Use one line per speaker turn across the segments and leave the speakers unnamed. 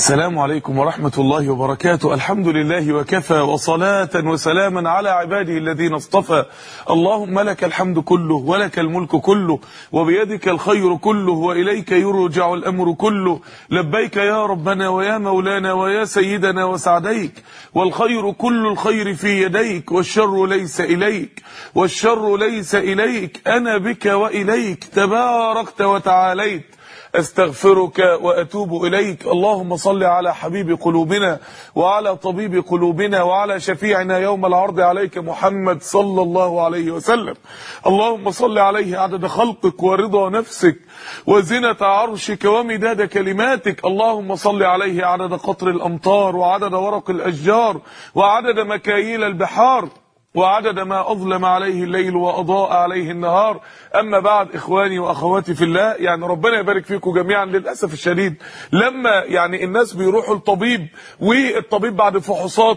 السلام عليكم ورحمة الله وبركاته. الحمد لله وكفى، وصلاة وسلاما على عباده الذين اصطفى. اللهم لك الحمد كله ولك الملك كله وبيدك الخير كله وإليك يرجع الأمر كله. لبيك يا ربنا ويا مولانا ويا سيدنا وسعديك، والخير كل الخير في يديك، والشر ليس إليك والشر ليس إليك، أنا بك وإليك تباركت وتعاليت. استغفرك واتوب اليك. اللهم صل على حبيب قلوبنا وعلى طبيب قلوبنا وعلى شفيعنا يوم العرض عليك محمد صلى الله عليه وسلم. اللهم صل عليه عدد خلقك ورضا نفسك وزنة عرشك ومداد كلماتك. اللهم صل عليه عدد قطر الامطار وعدد ورق الاشجار وعدد مكاييل البحار وعدد ما أظلم عليه الليل وأضاء عليه النهار. أما بعد، إخواني وأخواتي في الله، يعني ربنا يبارك فيكم جميعا. للأسف الشديد لما يعني الناس بيروحوا الطبيب، والطبيب بعد فحوصات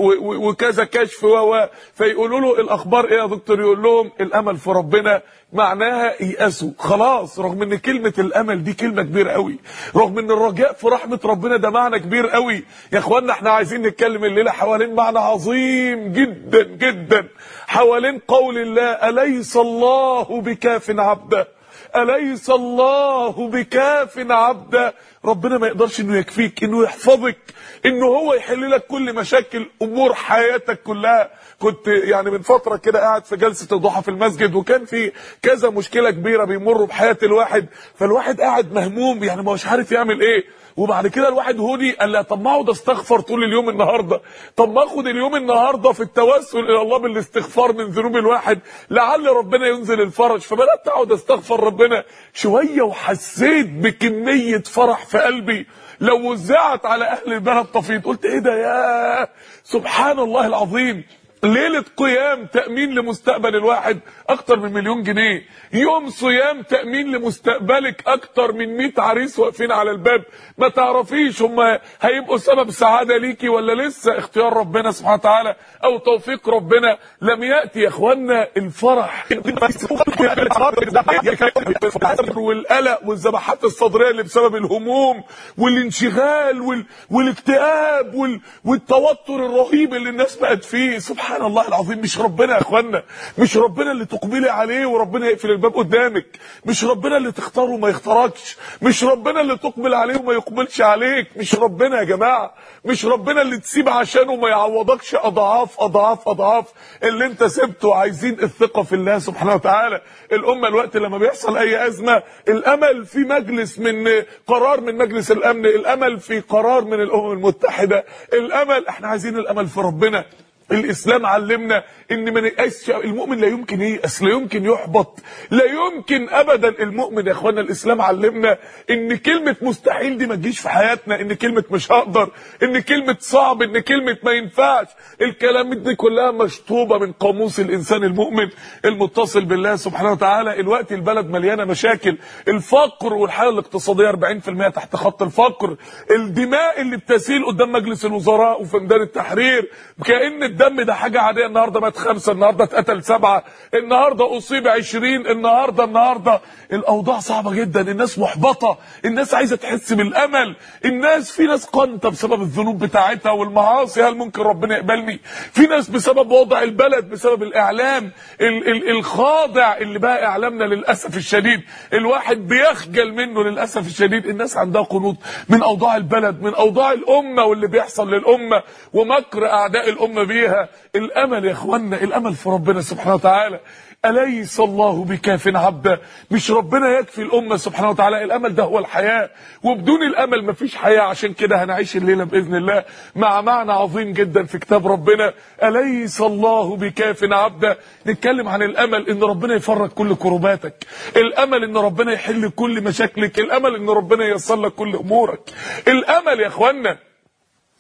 وكذا كشف فيقولوا له الأخبار إيه يا دكتور؟ يقول لهم الأمل في ربنا، معناها ييأسوا خلاص. رغم ان كلمة الامل دي كلمة كبيرة قوي، رغم ان الرجاء في رحمة ربنا ده معنى كبير قوي. يا اخوانا، احنا عايزين نتكلم الليلة حوالين معنى عظيم جدا جدا، حوالين قول الله: أليس الله بكاف عبده، أليس الله بكاف عبده. ربنا ما يقدرش انه يكفيك، انه يحفظك، انه هو يحل لك كل مشاكل امور حياتك كلها. كنت يعني من فترة كده قاعد في جلسة الضحى في المسجد، وكان في كذا مشكلة كبيرة بيمروا بحياة الواحد، فالواحد قاعد مهموم، يعني ما هوش عارف يعمل ايه. وبعد كده الواحد هدي قال لا، طب ما اقعد استغفر طول اليوم النهارده، طب ما اخد اليوم النهارده في التوسل الى الله بالاستغفار من ذنوب الواحد، لعل ربنا ينزل الفرج. فبدات اقعد استغفر ربنا شويه، وحسيت بكميه فرح في قلبي لو وزعت على اهل البلد طفيت. قلت ايه ده؟ يا سبحان الله العظيم، ليلة قيام تأمين لمستقبل الواحد أكتر من 1,000,000 جنيه، يوم صيام تأمين لمستقبلك أكتر من 100 عريس واقفين على الباب. ما تعرفيش هم هيبقوا سبب سعادة ليكي ولا لسه اختيار ربنا سبحانه وتعالى أو توفيق ربنا لم يأتي. يا اخوانا، الفرح والقلق والذبحات الصدرية اللي بسبب الهموم والانشغال والاكتئاب والتوتر الرهيب اللي الناس بقت فيه. سبحان الله العظيم، مش ربنا يا اخوانا، مش ربنا اللي تقبلي عليه وربنا يقفل الباب قدامك، مش ربنا اللي تختاره وما يختاركش، مش ربنا اللي تقبل عليه وما يقبلش عليك، مش ربنا يا جماعه، مش ربنا اللي تسيب عشانه وما يعوضكش اضعاف اضعاف اضعاف اللي انت سبته. عايزين الثقه في الله سبحانه وتعالى. الامه الوقت لما بيحصل اي ازمه، الامل في مجلس من قرار من مجلس الامن، الامل في قرار من الامم المتحده، الامل، احنا عايزين الامل في ربنا. الاسلام علمنا ان ما نيأسش، المؤمن لا يمكن ييأس، لا يمكن يحبط، لا يمكن ابدا. المؤمن يا اخوانا، الاسلام علمنا ان كلمه مستحيل دي ما تجيش في حياتنا، ان كلمه مش هقدر، ان كلمه صعب، ان كلمه ما ينفعش. الكلام دي كلها مشطوبه من قاموس الانسان المؤمن المتصل بالله سبحانه وتعالى. الوقت البلد مليانه مشاكل، الفقر والحاله الاقتصاديه 40% تحت خط الفقر، الدماء اللي بتسيل قدام مجلس الوزراء وفي ميدان التحرير كأن الدم ده حاجه عاديه. النهارده مات 5، النهارده اتقتل 7، النهارده اصيب 20، النهارده الاوضاع صعبه جدا. الناس محبطه، الناس عايزه تحس بالامل، الناس في ناس قانطه بسبب الذنوب بتاعتها والمعاصي، هل ممكن ربنا يقبلني؟ في ناس بسبب وضع البلد، بسبب الاعلام الخاضع اللي بقى اعلامنا للاسف الشديد الواحد بيخجل منه للاسف الشديد. الناس عندها قنوط من اوضاع البلد، من اوضاع الامه واللي بيحصل للامه ومكر اعداء الامه بيها. الامل يا اخوانا، الامل في ربنا سبحانه وتعالى. أليس الله بكاف عبده، مش ربنا يكفي الأمة سبحانه وتعالى. الأمل ده هو الحياة، وبدون الأمل مفيش حياة. عشان كده هنعيش الليلة بإذن الله مع معنى عظيم جدا في كتاب ربنا: أليس الله بكاف عبده. نتكلم عن الأمل، إن ربنا يفرج كل كرباتك، الأمل إن ربنا يحل كل مشاكلك، الأمل إن ربنا ييسر لك كل أمورك. الأمل يا إخوانا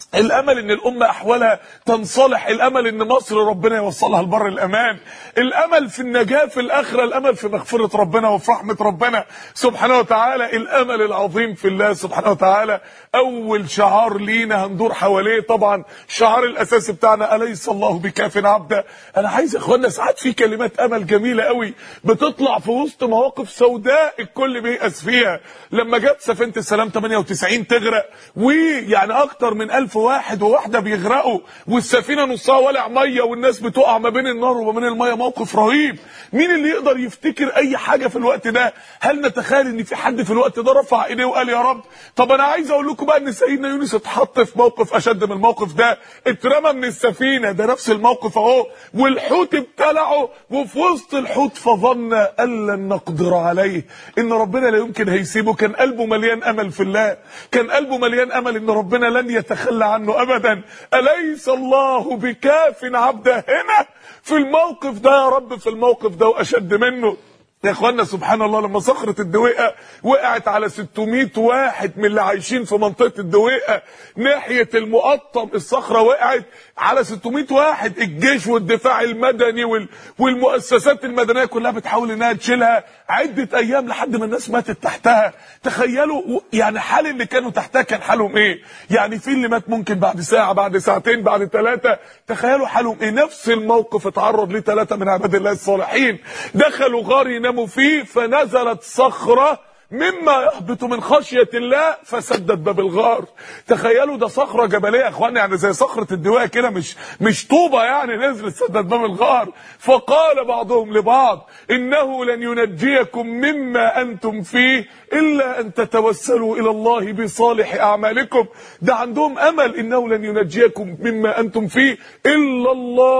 الامل ان الامه احوالها تنصلح، الامل ان مصر ربنا يوصلها لبر الامان، الامل في النجاه في الاخره، الامل في مغفره ربنا وفي رحمه ربنا سبحانه وتعالى، الامل العظيم في الله سبحانه وتعالى. اول شعار لينا هندور حواليه طبعا الشعار الاساسي بتاعنا اليس الله بكاف عبده. انا عايز يا اخوانا ساعات في كلمات امل جميله قوي بتطلع في وسط مواقف سوداء الكل بيأس فيها. لما جت سفينه السلام 98 تغرق ويعني اكتر من 1000 واحد وواحده بيغرقوا والسفينه نصها ولع ميه والناس بتقع ما بين النار وما بين الميه، موقف رهيب. مين اللي يقدر يفتكر اي حاجه في الوقت ده؟ هل نتخيل ان في حد في الوقت ده رفع ايديه وقال يا رب؟ طب انا عايز اقول لكم بقى ان سيدنا يونس اتحط في موقف اشد من الموقف ده، اترمى من السفينه، ده نفس الموقف اهو، والحوت ابتلعه، وفي وسط الحوت فظن ان لن نقدر عليه، ان ربنا لا يمكن هيسيبه. كان قلبه مليان امل في الله، كان قلبه مليان امل ان ربنا لن يتخلى عنه ابدا. اليس الله بكاف عبده؟ هنا في الموقف ده يا رب، في الموقف ده واشد منه يا اخوانا سبحان الله. لما صخرة الدويقة وقعت على 600 واحد من اللي عايشين في منطقة الدويقة ناحية المقطم، الصخرة وقعت على 600 واحد، الجيش والدفاع المدني والمؤسسات المدنية كلها بتحاول انها تشيلها عدة ايام لحد ما الناس ماتت تحتها. تخيلوا يعني حال اللي كانوا تحتها كان حالهم ايه؟ يعني في اللي مات ممكن بعد ساعة، بعد ساعتين، بعد 3. تخيلوا حالهم ايه. نفس الموقف اتعرض ليه 3 من عباد الله الصالحين، دخلوا غار يناموا فيه فنزلت صخرة مما يهبط من خشية الله فسدت باب الغار. تخيلوا ده صخرة جبلية يا اخوانا، يعني زي صخرة الدواء كده، مش طوبة يعني، نزلت سدت باب الغار. فقال بعضهم لبعض انه لن ينجيكم مما انتم فيه الا ان تتوسلوا الى الله بصالح اعمالكم. ده عندهم امل، انه لن ينجيكم مما انتم فيه الا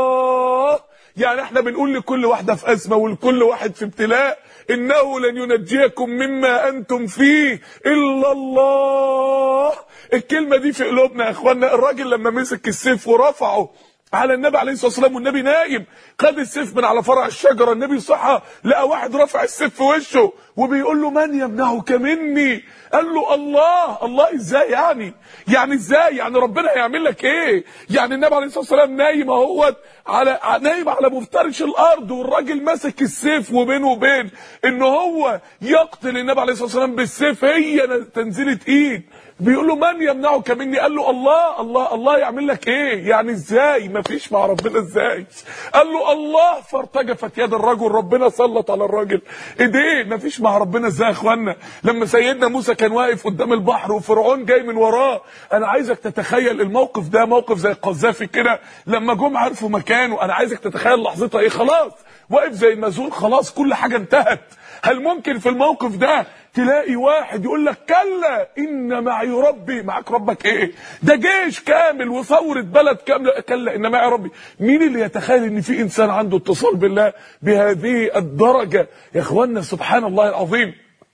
الله. يعني احنا بنقول لكل واحدة في ازمة ولكل واحد في ابتلاء انه لن ينجيكم مما انتم فيه الا الله. الكلمة دي في قلوبنا يا اخوانا. الراجل لما مسك السيف ورفعه على النبي عليه الصلاه والسلام والنبي نايم، خد السيف من على فرع الشجره، النبي صحى لقى واحد رافع السيف في وشه وبيقول له من يمنعك مني؟ قال له الله. الله ازاي يعني؟ يعني ازاي؟ يعني ربنا هيعمل لك ايه؟ يعني النبي عليه الصلاه والسلام نايم اهوت نايم على مفترش الارض، والراجل ماسك السيف، وبينه وبين ان هو يقتل النبي عليه الصلاه والسلام بالسيف هي تنزيله ايد. بيقول له من يمنعك مني؟ قال له الله. الله الله يعمل لك ايه؟ يعني ازاي؟ مفيش مع ربنا ازاي؟ قال له الله. فارتجفت يد الرجل، ربنا سلط على الراجل ايديه. مفيش مع ربنا ازاي يا اخوانا؟ لما سيدنا موسى كان واقف قدام البحر وفرعون جاي من وراه، انا عايزك تتخيل الموقف ده موقف زي القذافي كده لما جم عرفوا مكانه. انا عايزك تتخيل لحظتها ايه. خلاص واقف زي المزول، خلاص كل حاجه انتهت. هل ممكن في الموقف ده تلاقي واحد يقول لك كلا ان معي ربي؟ معاك ربك ايه؟ ده جيش كامل وثوره بلد كامله. كلا ان معي ربي. مين اللي يتخيل ان في انسان عنده اتصال بالله بهذه الدرجه يا اخوانا؟ سبحان الله العظيم.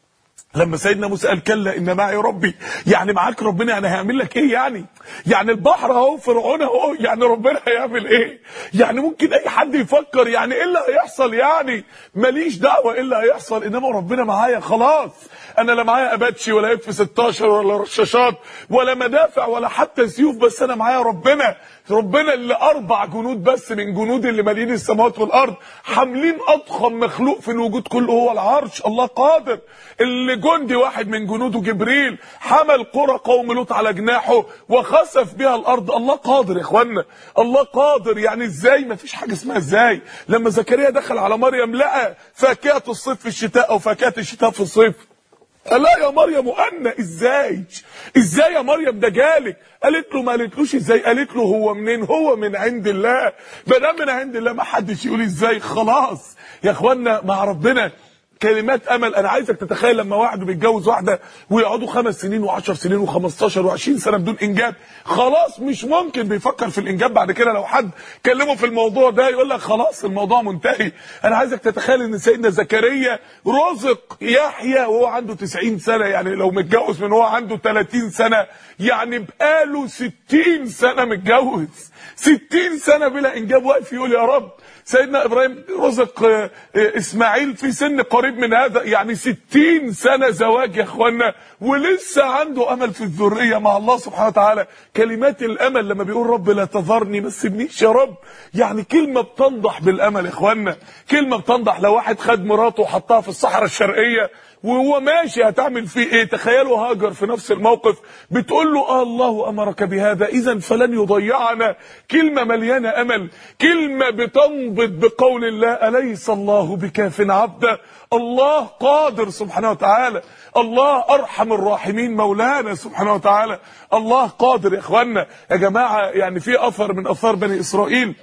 لما سيدنا موسى قال كلا ان معي ربي، يعني معاك ربنا، يعني هيعمل لك ايه يعني؟ يعني البحر اهو، فرعون اهو، يعني ربنا هيعمل ايه؟ يعني ممكن اي حد يفكر يعني ايه اللي هيحصل؟ يعني ماليش دعوه ايه اللي هيحصل، انما ربنا معايا خلاص. انا لا معايا اباتشي ولا اف 16 ولا رشاشات ولا مدافع ولا حتى سيوف، بس انا معايا ربنا. ربنا اللي 4 جنود بس من جنود اللي مالين السماوات والارض حاملين اضخم مخلوق في الوجود كله هو العرش. الله قادر. اللي جندي واحد من جنوده جبريل حمل قرى قوم لوط على جناحه وخسف بها الارض. الله قادر يا اخوانا، الله قادر. يعني ازاي؟ مفيش حاجه اسمها ازاي. لما زكريا دخل على مريم لقى فاكهه الصيف في الشتاء او فاكهه الشتاء في الصيف، قال لا يا مريم أنا ازاي؟ ازاي يا مريم ده جالك؟ قالت له ما قالتلوش ازاي، قالت له هو منين؟ هو من عند الله. ما دام من عند الله ما حدش يقول ازاي. خلاص يا اخوانا مع ربنا كلمات امل. انا عايزك تتخيل لما واحد بيتجوز واحده ويقعدوا 5 سنين و10 سنين و15 و20 سنه بدون انجاب، خلاص مش ممكن بيفكر في الانجاب بعد كده. لو حد كلمه في الموضوع ده يقول لك خلاص الموضوع منتهي. انا عايزك تتخيل ان سيدنا زكريا رزق يحيى وهو عنده 90 سنه، يعني لو متجوز من هو عنده 30 سنه يعني بقاله 60 سنه متجوز، 60 سنه بلا انجاب، واقف يقول يا رب. سيدنا ابراهيم رزق اسماعيل في سن قريب قريب من هذا، يعني 60 سنة زواج يا اخوانا، ولسه عنده امل في الذرية مع الله سبحانه وتعالى. كلمات الامل لما بيقول رب لا تذرني ما تسيبنيش يا رب، يعني كلمة بتنضح بالامل يا اخوانا، كلمة بتنضح. لو واحد خد مراته وحطها في الصحراء الشرقية وهو ماشي هتعمل فيه ايه؟ تخيلوا هاجر في نفس الموقف بتقول له الله امرك بهذا اذا فلن يضيعنا. كلمة مليانة امل، كلمة بتنبض بقول الله اليس الله بكاف عبده. الله قادر سبحانه وتعالى، الله ارحم الراحمين مولانا سبحانه وتعالى، الله قادر يا اخوانا. يا جماعة يعني في اثر من اثار بني اسرائيل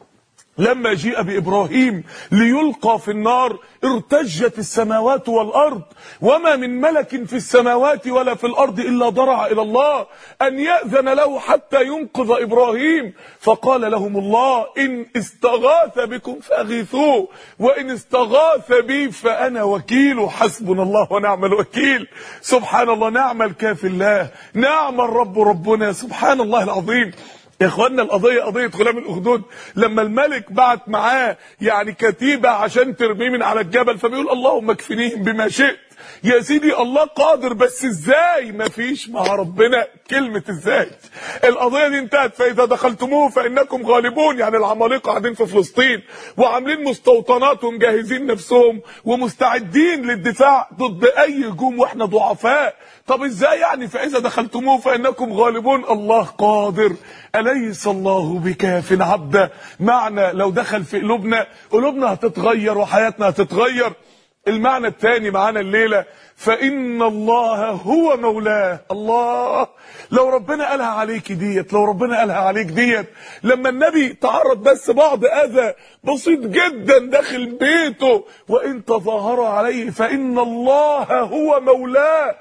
لما جيء بإبراهيم ليلقى في النار ارتجت السماوات والأرض وما من ملك في السماوات ولا في الأرض إلا ضرع إلى الله أن يأذن له حتى ينقذ إبراهيم. فقال لهم الله إن استغاث بكم فأغيثوه وإن استغاث بي فأنا وكيل، حسبنا الله ونعم الوكيل. سبحان الله، نعم الكافي الله، نعم الرب ربنا، سبحان الله العظيم. يا اخوانا القضيه قضيه غلام الاخدود، لما الملك بعت معاه يعني كتيبه عشان ترميه من على الجبل، فبيقول اللهم اكفنيهم بما شئت. يا سيدي الله قادر، بس ازاي؟ مفيش مع ربنا كلمه ازاي. القضيه دي انتهت. فاذا دخلتموه فانكم غالبون، يعني العمالقه قاعدين في فلسطين وعاملين مستوطنات ومجهزين نفسهم ومستعدين للدفاع ضد اي هجوم واحنا ضعفاء. طب ازاي يعني؟ فاذا دخلتموه فانكم غالبون، الله قادر. اليس الله بكاف عبده، معنى لو دخل في قلوبنا هتتغير وحياتنا هتتغير. المعنى الثاني معانا الليله فإن الله هو مولاه. الله، لو ربنا قالها عليك ديت، لو ربنا قالها عليك ديت، لما النبي تعرض بس بعض أذى بسيط جدا داخل بيته، وإن تظاهر عليه فإن الله هو مولاه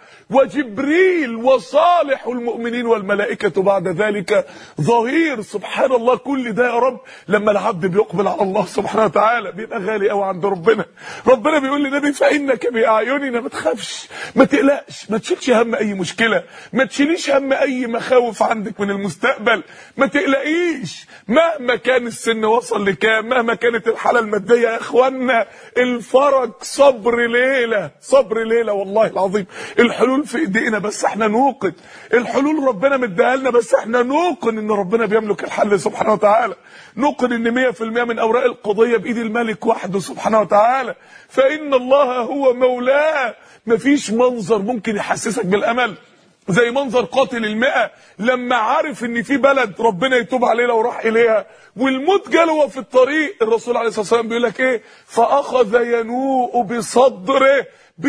وجبريل وصالح المؤمنين والملائكة بعد ذلك ظهير. سبحان الله، كل ده يا رب لما العبد بيقبل على الله سبحانه وتعالى بيبقى غالي قوي عند ربنا. ربنا بيقول للنبي فإنك بأعيننا، ما تخافش، ما تقلقش، ما تشيلش هم اي مشكله، ما تشيليش هم اي مخاوف عندك من المستقبل، ما تقلقيش مهما كان السن وصل لكام، مهما كانت الحاله الماديه. يا اخوانا الفرج صبر ليله، صبر ليله والله العظيم. الحلول في ايدينا بس احنا نوقن، الحلول ربنا مديها لنا بس احنا نوقن ان ربنا بيملك الحل سبحانه وتعالى، نوقن ان 100% من اوراق القضيه بايد الملك وحده سبحانه وتعالى. فان الله هو مولاه. مفيش منظر ممكن يحسسك بالامل زي منظر قاتل المئة لما عارف ان في بلد ربنا يتوب عليه لو راح اليها والموت جاله وهو في الطريق. الرسول عليه الصلاه والسلام بيقول لك ايه؟ فاخذ ينوء بصدره،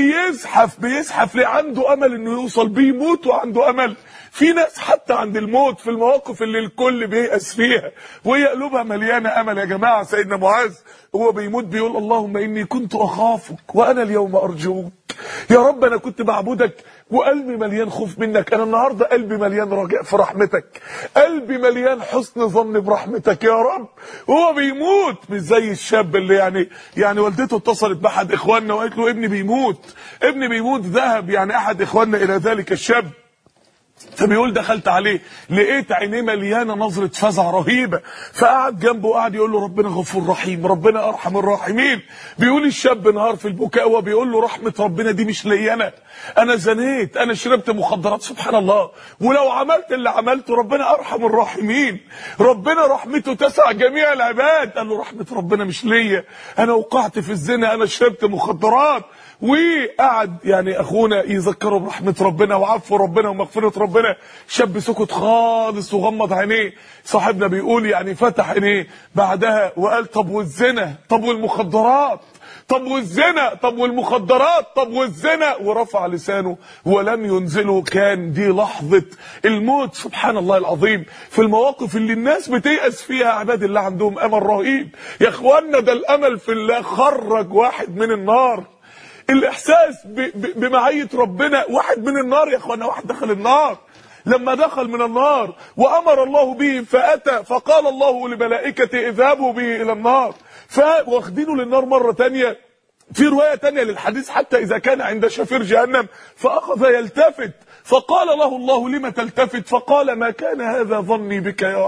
بيزحف ليه؟ عنده امل انه يوصل، بيموت وعنده امل. في ناس حتى عند الموت في المواقف اللي الكل بييأس فيها وهي قلوبها مليانه امل. يا جماعه سيدنا معاذ هو بيموت بيقول اللهم اني كنت اخافك وانا اليوم ارجوك. يا رب انا كنت بعبدك وقلبي مليان خوف منك، انا النهارده قلبي مليان رجاء في رحمتك، قلبي مليان حسن ظن برحمتك يا رب. وهو بيموت مش زي الشاب اللي يعني والدته اتصلت باحد اخواننا وقالت له ابني بيموت، ذهب يعني احد اخواننا الى ذلك الشاب، فبيقول دخلت عليه لقيت عينيه مليانه نظره فزع رهيبه، فقعد جنبه وقعد يقول له ربنا غفور رحيم، ربنا ارحم الراحمين. بيقول الشاب نهار في البكاء وبيقول له رحمه ربنا دي مش ليا انا زنيت، انا شربت مخدرات، سبحان الله، ولو عملت اللي عملته ربنا ارحم الراحمين، ربنا رحمته تسع جميع العباد. قال له رحمه ربنا مش ليا، انا وقعت في الزنا، انا شربت مخدرات. وقعد يعني اخونا يذكره برحمه ربنا وعفو ربنا ومغفره ربنا. شاب سكت خالص وغمض عينيه. صاحبنا بيقول يعني فتح عينيه بعدها وقال طب والزنا، طب والمخدرات، طب والزنا، طب والمخدرات، طب والزنا، ورفع لسانه ولم ينزله. كان دي لحظه الموت. سبحان الله العظيم. في المواقف اللي الناس بتيأس فيها عباد الله عندهم امل رهيب. يا اخوانا ده الامل في الله خرج واحد من النار. الاحساس بمعيه ربنا، واحد من النار يا اخوانا، واحد دخل النار. لما دخل من النار وامر الله به فاتى، فقال الله لملائكته اذهبوا به الى النار، فواخدينه للنار مره ثانيه. في روايه ثانيه للحديث حتى اذا كان عند شفير جهنم فاخذ يلتفت، فقال له الله لم تلتفت؟ فقال ما كان هذا ظني بك يا رب،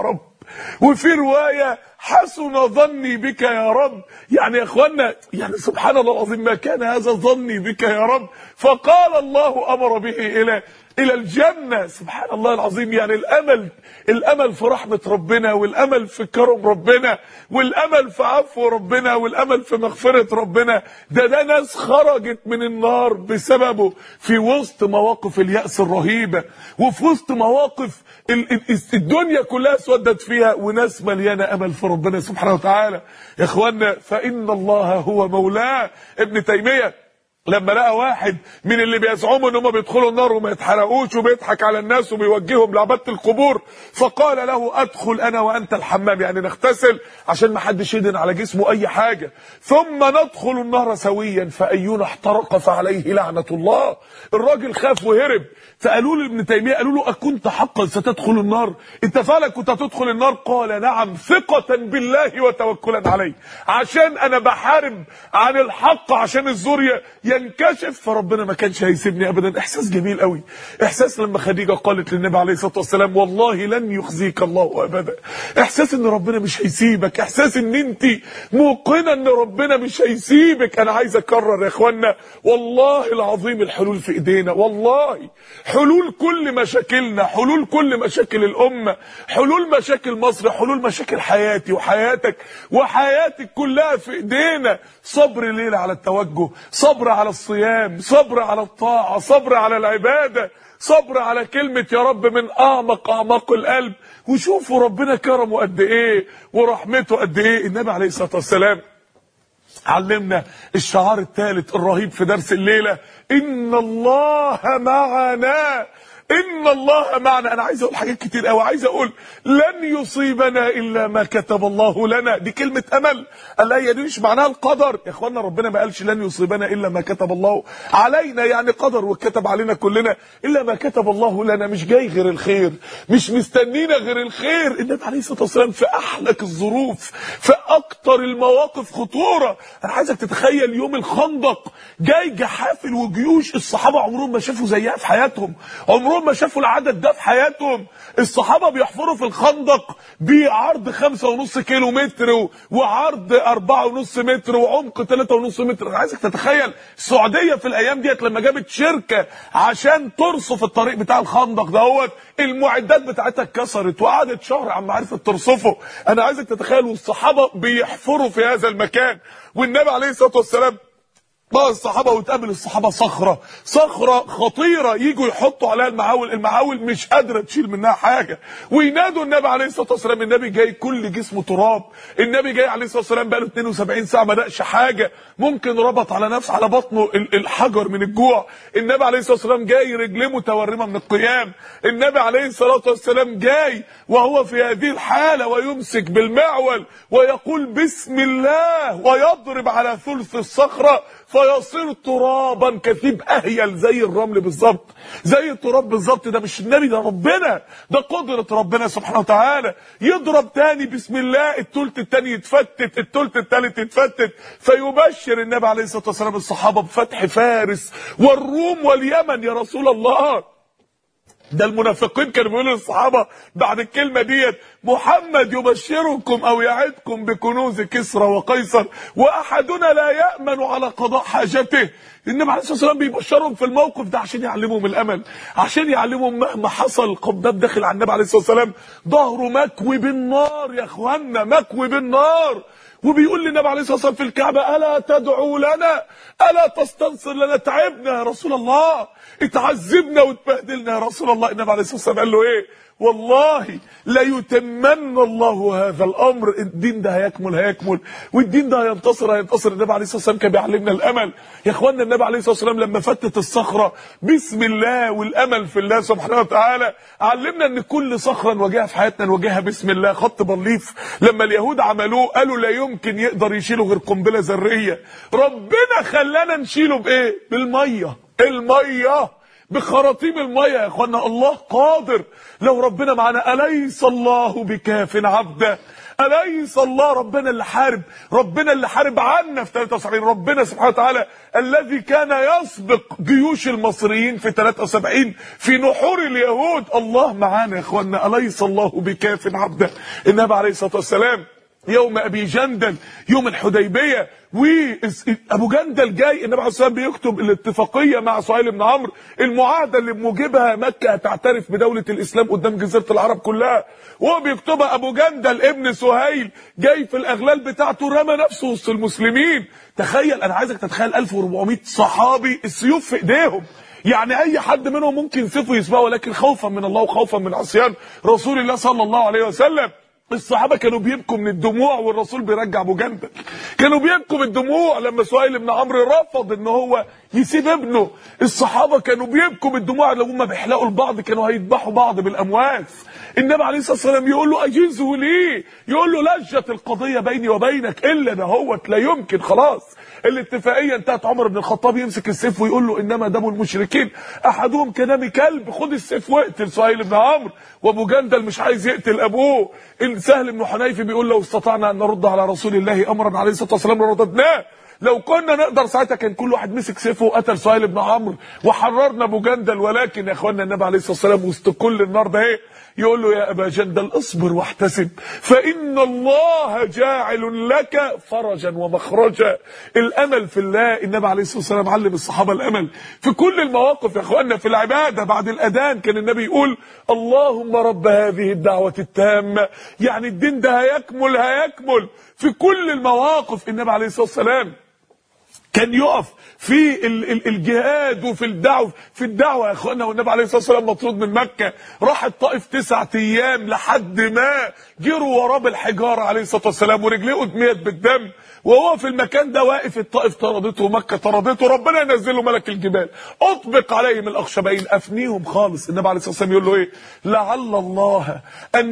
وفي روايه حسن ظني بك يا رب. يعني يا اخوانا، يعني سبحان الله العظيم، ما كان هذا ظني بك يا رب، فقال الله امر به الى الجنه. سبحان الله العظيم. يعني الامل في رحمه ربنا، والامل في كرم ربنا، والامل في عفو ربنا، والامل في مغفره ربنا. ده ناس خرجت من النار بسببه في وسط مواقف اليأس الرهيبه، وفي وسط مواقف الدنيا كلها اسودت فيها، وناس مليانه امل في ربنا سبحانه وتعالى. يا اخوانا، فان الله هو مولاه. ابن تيميه لما لقى واحد من اللي بيزعموا ان هم بيدخلوا النار وما يتحرقوش، وبيضحك على الناس وبيوجههم لعباده القبور، فقال له ادخل انا وانت الحمام، يعني نغتسل عشان ما حدش يدهن على جسمه اي حاجه، ثم ندخل النار سويا، فاينا احترق فعليه لعنه الله. الراجل خاف وهرب. فقالوا له ابن تيميه، قالوا له اكنت حقا ستدخل النار؟ انت فعلا كنت هتدخل النار؟ قال نعم، ثقه بالله وتوكلا عليه، عشان انا بحارب عن الحق عشان الزور ينكشف، فربنا ما كانش هيسيبني ابدا. احساس جميل قوي. احساس لما خديجه قالت للنبي عليه الصلاه والسلام والله لن يخزيك الله ابدا. احساس ان ربنا مش هيسيبك، احساس ان انت موقنه ان ربنا مش هيسيبك. انا عايز اكرر يا اخوانا، والله العظيم الحلول في ايدينا، والله حلول كل مشاكلنا، حلول كل مشاكل الامه، حلول مشاكل مصر، حلول مشاكل حياتي وحياتك وحياتك كلها في ايدينا. صبر ليله على التوجه، صبر على الصيام، صبر على الطاعه، صبر على العباده، صبر على كلمه يا رب من اعمق القلب. وشوفوا ربنا كرمه قد ايه ورحمته قد ايه. النبي عليه الصلاه والسلام علمنا الشعار الثالث الرهيب في درس الليله: ان الله معنا، ان الله معنا. انا عايز اقول حاجات كتير قوي، عايز اقول لن يصيبنا الا ما كتب الله لنا. دي كلمه امل. الايه دي مش معناها القدر يا اخوانا. ربنا ما قالش لن يصيبنا الا ما كتب الله علينا، يعني قدر وكتب علينا كلنا، الا ما كتب الله لنا. مش جاي غير الخير، مش مستنينا غير الخير. النبي عليه الصلاه والسلام في احلك الظروف، في اكتر المواقف خطوره. انا عايزك تتخيل يوم الخندق، جاي جحافل وجيوش الصحابه عمرهم ما شافوا زيها في حياتهم، عمرهم ما شافوا العدد ده في حياتهم. الصحابه بيحفروا في الخندق بعرض 5.5 كيلو متر وعرض 4.5 متر وعمق 3.5 متر. انا عايزك تتخيل السعوديه في الايام ديت لما جابت شركه عشان ترصف الطريق بتاع الخندق دوت، المعدات بتاعتها اتكسرت وقعدت شهر عم عرفت ترصفه. انا عايزك تتخيل والصحابه بيحفروا في هذا المكان، والنبي عليه الصلاه والسلام بقى الصحابه وتقابل الصحابه صخره خطيره، يجوا يحطوا عليها المعاول مش قادره تشيل منها حاجه، وينادوا النبي عليه الصلاه والسلام. النبي جاي كل جسمه تراب، النبي جاي عليه الصلاه والسلام بقى له 72 ساعه ما دقش حاجه، ممكن ربط على نفسه على بطنه الحجر من الجوع. النبي عليه الصلاه والسلام جاي رجليه متورمه من القيام. النبي عليه الصلاه والسلام جاي وهو في هذه الحاله ويمسك بالمعول ويقول بسم الله، ويضرب على ثلث الصخره فيصير ترابا كثيب اهيل زي الرمل بالظبط، زي التراب بالظبط. ده مش النبي، ده ربنا، ده قدرة ربنا سبحانه وتعالى. يضرب تاني بسم الله، الثلث الثاني يتفتت، الثلث الثالث يتفتت، فيبشر النبي عليه الصلاة والسلام الصحابة بفتح فارس والروم واليمن. يا رسول الله، ده المنافقين كانوا بيقولوا للصحابه بعد الكلمه ديت: محمد يبشركم او يعدكم بكنوز كسرى وقيصر واحدنا لا يامن على قضاء حاجته. النبي عليه الصلاه والسلام بيبشرهم في الموقف ده عشان يعلمهم الامل، عشان يعلمهم مهما حصل. قباب داخل على النبي عليه الصلاه والسلام ظهره مكوي بالنار يا اخوانا، مكوي بالنار، وبيقول للنبي عليه الصلاه والسلام في الكعبه: الا تدعو لنا، الا تستنصر لنا، تعبنا يا رسول الله، اتعذبنا واتبهدلنا يا رسول الله. النبي عليه الصلاه والسلام قال له ايه؟ والله ليتمن الله هذا الامر. الدين ده هيكمل والدين ده هينتصر. النبي عليه الصلاه والسلام كان بيعلمنا الامل يا اخوانا. النبي عليه الصلاه والسلام لما فتت الصخره بسم الله والامل في الله سبحانه وتعالى، علمنا ان كل صخره نواجهها في حياتنا نواجهها بسم الله. خط بليف لما اليهود عملوه قالوا لا يمكن يقدر يشيله غير قنبله ذريه، ربنا خلانا نشيله بايه؟ بالميه. الميه بخراطيم الميه يا اخوانا. الله قادر لو ربنا معانا. اليس الله بكاف عبده؟ أليس الله ربنا اللي حارب، ربنا اللي حارب عنا في 73، ربنا سبحانه وتعالى الذي كان يسبق جيوش المصريين في 73 في نحور اليهود. الله معانا يا اخوانا. أليس الله بكاف عبده؟ النبي عليه الصلاة والسلام يوم ابي جندل يوم الحديبيه وابو جندل جاي، النبي عليه الصلاه والسلام بيكتب الاتفاقيه مع سهيل بن عمرو، المعاهده اللي بموجبها مكه هتعترف بدوله الاسلام قدام جزيره العرب كلها، وهو بيكتبها ابو جندل ابن سهيل جاي في الاغلال بتاعته رمى نفسه وسط المسلمين. تخيل، انا عايزك تتخيل 1400 صحابي السيوف في ايديهم، يعني اي حد منهم ممكن سيفه يسبقه، ولكن خوفا من الله وخوفا من عصيان رسول الله صلى الله عليه وسلم الصحابه كانوا بيبكوا من الدموع والرسول بيرجع ابو جندل. كانوا بيبكوا بالدموع لما سهيل بن عمرو رفض ان هو يسيب ابنه. الصحابه كانوا بيبكوا بالدموع لو هم بيحلقوا لبعض كانوا هيذبحوا بعض بالامواس. النبي عليه الصلاه والسلام يقول له اجيزه ليه؟ يقول له لجت القضيه بيني وبينك الا دهوت لا يمكن، خلاص الاتفاقيه انتهت. عمر بن الخطاب يمسك السيف ويقول له انما دم المشركين احدهم كدم كلب، خد السيف واقتل سهيل بن عمرو. وابو جندل مش عايز يقتل ابوه. سهل بن حنيف بيقول لو استطعنا ان نرد على رسول الله امرا عليه الصلاه والسلام لرددناه، لو كنا نقدر ساعتها كان كل واحد مسك سيفه وقتل سهيل بن عمرو وحررنا ابو جندل. ولكن يا اخوانا النبي عليه الصلاه والسلام وسط كل النار ده ايه؟ يقول له يا ابا جندل اصبر واحتسب فان الله جاعل لك فرجا ومخرجا. الامل في الله. النبي عليه الصلاه والسلام علم الصحابه الامل في كل المواقف يا اخوانا. في العباده بعد الاذان كان النبي يقول اللهم رب هذه الدعوه التامه، يعني الدين ده هيكمل هيكمل. في كل المواقف النبي عليه الصلاه والسلام كان يقف في الجهاد وفي الدعوه يا اخوانا. والنبي عليه الصلاه والسلام مطرود من مكه، راح الطائف 9 ايام لحد ما جروا وراه بالحجاره عليه الصلاه والسلام ورجليه ادميت بالدم، وهو في المكان ده واقف. الطائف طردته ومكه طردته، ربنا ينزل له ملك الجبال اطبق عليهم الاخشبين افنيهم خالص. النبي عليه الصلاه والسلام يقول له ايه؟ لعل الله ان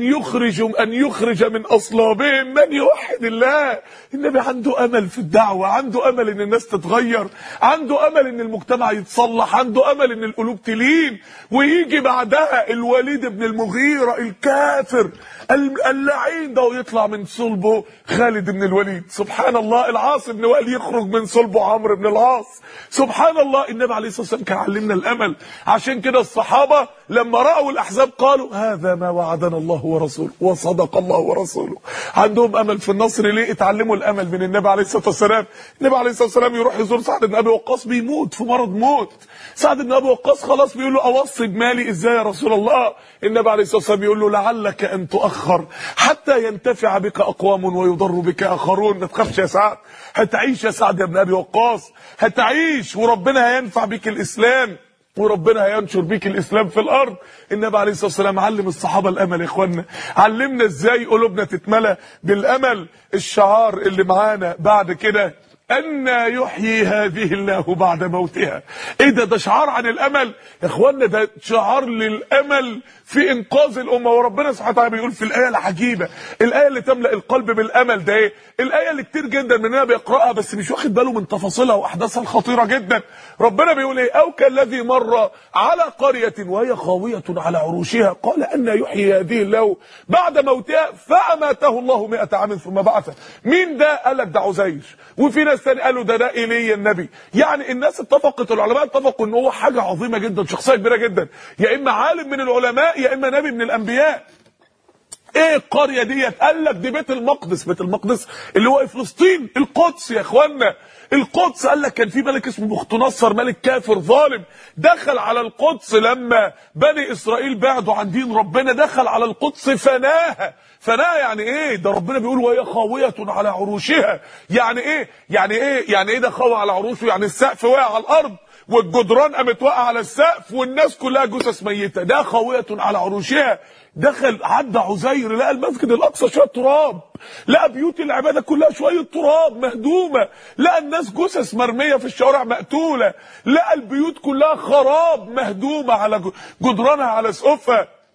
يخرج من اصلابهم من يوحد الله. النبي عنده امل في الدعوه، عنده امل ان الناس تتغير، عنده امل ان المجتمع يتصلح، عنده امل ان القلوب تلين. ويجي بعدها الوليد بن المغيرة الكافر اللعين ده ويطلع من صلبه خالد بن الوليد. سبحان الله. العاص بن وائل يخرج من صلبه عمرو بن العاص. سبحان الله. النبي عليه الصلاه والسلام كان علمنا الامل. عشان كده الصحابه لما راوا الاحزاب قالوا هذا ما وعدنا الله ورسوله وصدق الله ورسوله. عندهم امل في النصر. ليه؟ اتعلموا الامل من النبي عليه الصلاه والسلام. النبي عليه الصلاه والسلام يروح يزور سعد بن ابي وقاص بيموت في مرض موت. سعد بن ابي وقاص خلاص بيقول له اوصي بمالي ازاي يا رسول الله؟ النبي عليه الصلاه والسلام يقول له لعلك ان تؤخر حتى ينتفع بك اقوام ويضر بك اخرون. ما تخافش يا سعد، هتعيش يا سعد يا ابن ابي وقاص، هتعيش وربنا هينفع بك الاسلام وربنا هينشر بيك الاسلام في الارض. النبي عليه الصلاه والسلام علم الصحابه الامل يا اخوانا، علمنا ازاي قلوبنا تتملى بالامل. الشعار اللي معانا بعد كده أن يحيي هذه الله بعد موتها. ايه ده شعار عن الامل يا اخوانا، ده شعار للامل في انقاذ الامه. وربنا سبحانه وتعالى بيقول في الايه العجيبه، الايه اللي تملا القلب بالامل ده ايه؟ الايه اللي كتير جدا مننا بيقراها بس مش واخد باله من تفاصيلها واحداثها الخطيره جدا. ربنا بيقول ايه؟ او كالذي مر على قريه وهي خاويه على عروشها قال ان يحيي هذه الله بعد موتها فاماته الله 100 عام ثم بعثه. مين ده؟ قال لك ده عزير. وفي ناس تاني قالوا ده ايليا النبي. يعني الناس اتفقت، العلماء اتفقوا ان هو حاجه عظيمه جدا، شخصيه كبيره جدا، يا اما عالم من العلماء يا اما نبي من الانبياء. ايه القريه ديت؟ قال لك دي بيت المقدس. بيت المقدس اللي هو فلسطين، القدس يا اخوانا. القدس قال لك كان في ملك اسمه بخت نصر، ملك كافر ظالم، دخل على القدس لما بني اسرائيل بعدوا عن دين ربنا، دخل على القدس فناها. فناها يعني ايه؟ ده ربنا بيقول وهي خاويه على عروشها. يعني ايه؟ يعني ايه ده خاويه على عروشه؟ يعني السقف وقع على الارض والجدران قامت واقعه على السقف والناس كلها جثث ميته. ده خاويه على عروشها. دخل عدى عزير لقى المسجد الاقصى شويه تراب، لقى بيوت العباده كلها شويه تراب مهدومه، لقى الناس جثث مرميه في الشوارع مقتوله، لقى البيوت كلها خراب مهدومه على جدرانها على سقوفها.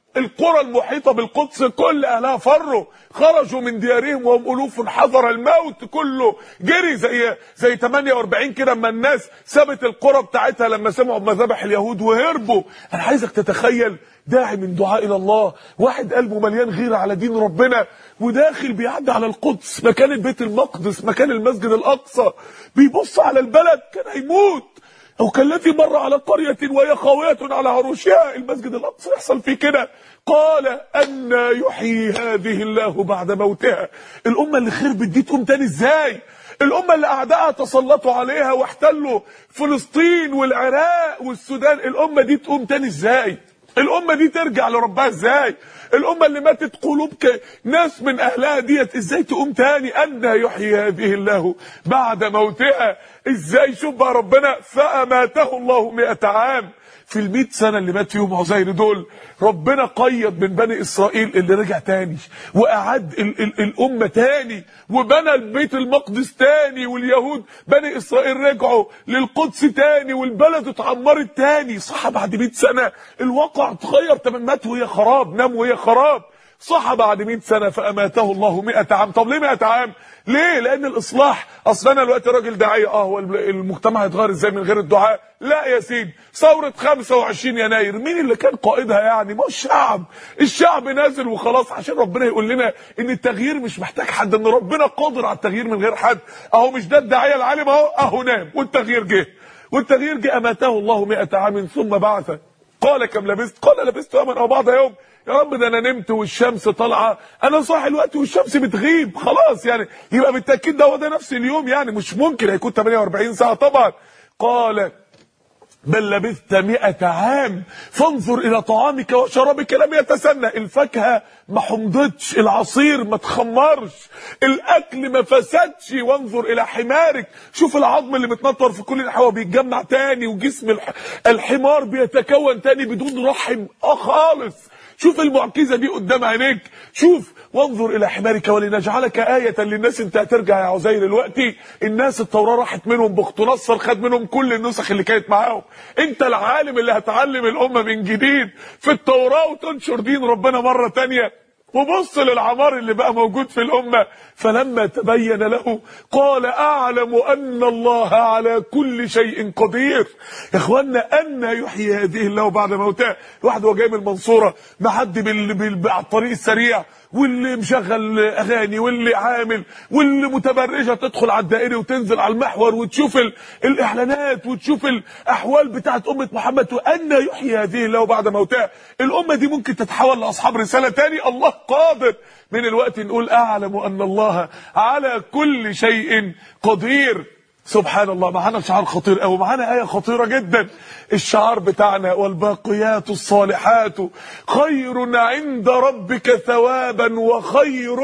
القرى المحيطة بالقدس كل اهلها فروا، خرجوا من ديارهم وهم الوف حذر الموت، كله جري زي 48 كده اما الناس سابت القرى بتاعتها لما سمعوا بمذابح اليهود وهربوا. انا عايزك تتخيل داعي من دعاء الى الله، واحد قلبه مليان غيره على دين ربنا وداخل بيعدي على القدس مكان البيت المقدس مكان المسجد الاقصى، بيبص على البلد كان هيموت. او كالذي مر على قرية وهي خاوية على عروشها، المسجد الاقصى يحصل فيه كده. قال ان يحيي هذه الله بعد موتها. الامه اللي خربت دي تقوم تاني ازاي؟ الامه اللي اعدائها تسلطوا عليها واحتلوا فلسطين والعراق والسودان، الامه دي تقوم تاني ازاي؟ الامه دي ترجع لربها ازاي؟ الامه اللي ماتت قلوب ناس من اهلها ديت ازاي تقوم تاني؟ ان يحيي هذه الله بعد موتها. ازاي؟ شوف بقى ربنا، فاماته الله 100 عام. في ال100 سنه اللي مات فيهم عزير دول ربنا قيد من بني اسرائيل اللي رجع تاني واعاد الامه تاني وبنى البيت المقدس تاني، واليهود بني اسرائيل رجعوا للقدس تاني والبلد اتعمرت تاني. صح بعد 100 سنه الواقع اتغير تماما، مات وهي خراب، نام وهي خراب. صح بعد 100 سنه فاماته الله 100 عام. طب ليه 100 عام؟ ليه؟ لان الاصلاح. اصل انا دلوقتي راجل داعيه، هو المجتمع هيتغير ازاي من غير الدعاء؟ لا يا سيدي، ثوره 25 يناير مين اللي كان قائدها يعني؟ ما الشعب. الشعب نازل وخلاص عشان ربنا يقول لنا ان التغيير مش محتاج حد، ان ربنا قادر على التغيير من غير حد. اهو مش ده الداعيه العالم اهو نام والتغيير جه. والتغيير جه، اماته الله 100 عام ثم بعثه. قال كم لبثت؟ قال لبثت يوما او بعض يوم. يا رب ده انا نمت والشمس طالعه، انا صاحي الوقت والشمس بتغيب، خلاص يعني يبقى بالتاكيد ده هو ده نفس اليوم، يعني مش ممكن هيكون 48 ساعه طبعا. قال بل لبثت 100 عام فانظر الى طعامك وشرابك لم يتسنى. الفاكهه ما حمضتش، العصير ما تخمرش، الاكل ما فسدش. وانظر الى حمارك، شوف العظم اللي متنطر في كل الحوا بيتجمع تاني، وجسم الحمار بيتكون تاني بدون رحم خالص. شوف المعجزه دي قدام عينيك. شوف وانظر الى حمارك ولنجعلك آية للناس. انت هترجع يا عزير دلوقتي، الناس التوراة راحت منهم، بخت نصر خد منهم كل النسخ اللي كانت معاهم. انت العالم اللي هتعلم الامه من جديد في التوراة وتنشر دين ربنا مرة تانية. وبص للعمار اللي بقى موجود في الامه. فلما تبين له قال اعلم ان الله على كل شيء قدير. يا اخوانا ان يحيي هذه الله بعد موتها. الواحد هو جاي من المنصوره معدي على الطريق السريع، واللي مشغل اغاني واللي عامل واللي متبرجه تدخل على الدائري وتنزل على المحور وتشوف الاعلانات وتشوف الاحوال بتاعت امه محمد. وان يحيي هذه الله بعد موتها. الامه دي ممكن تتحول لاصحاب رساله تاني. الله قادر من الوقت نقول اعلم ان الله على كل شيء قدير. سبحان الله. معانا شعار خطير قوي، معانا آية خطيرة جدا. الشعار بتاعنا والباقيات الصالحات خير عند ربك ثوابا وخير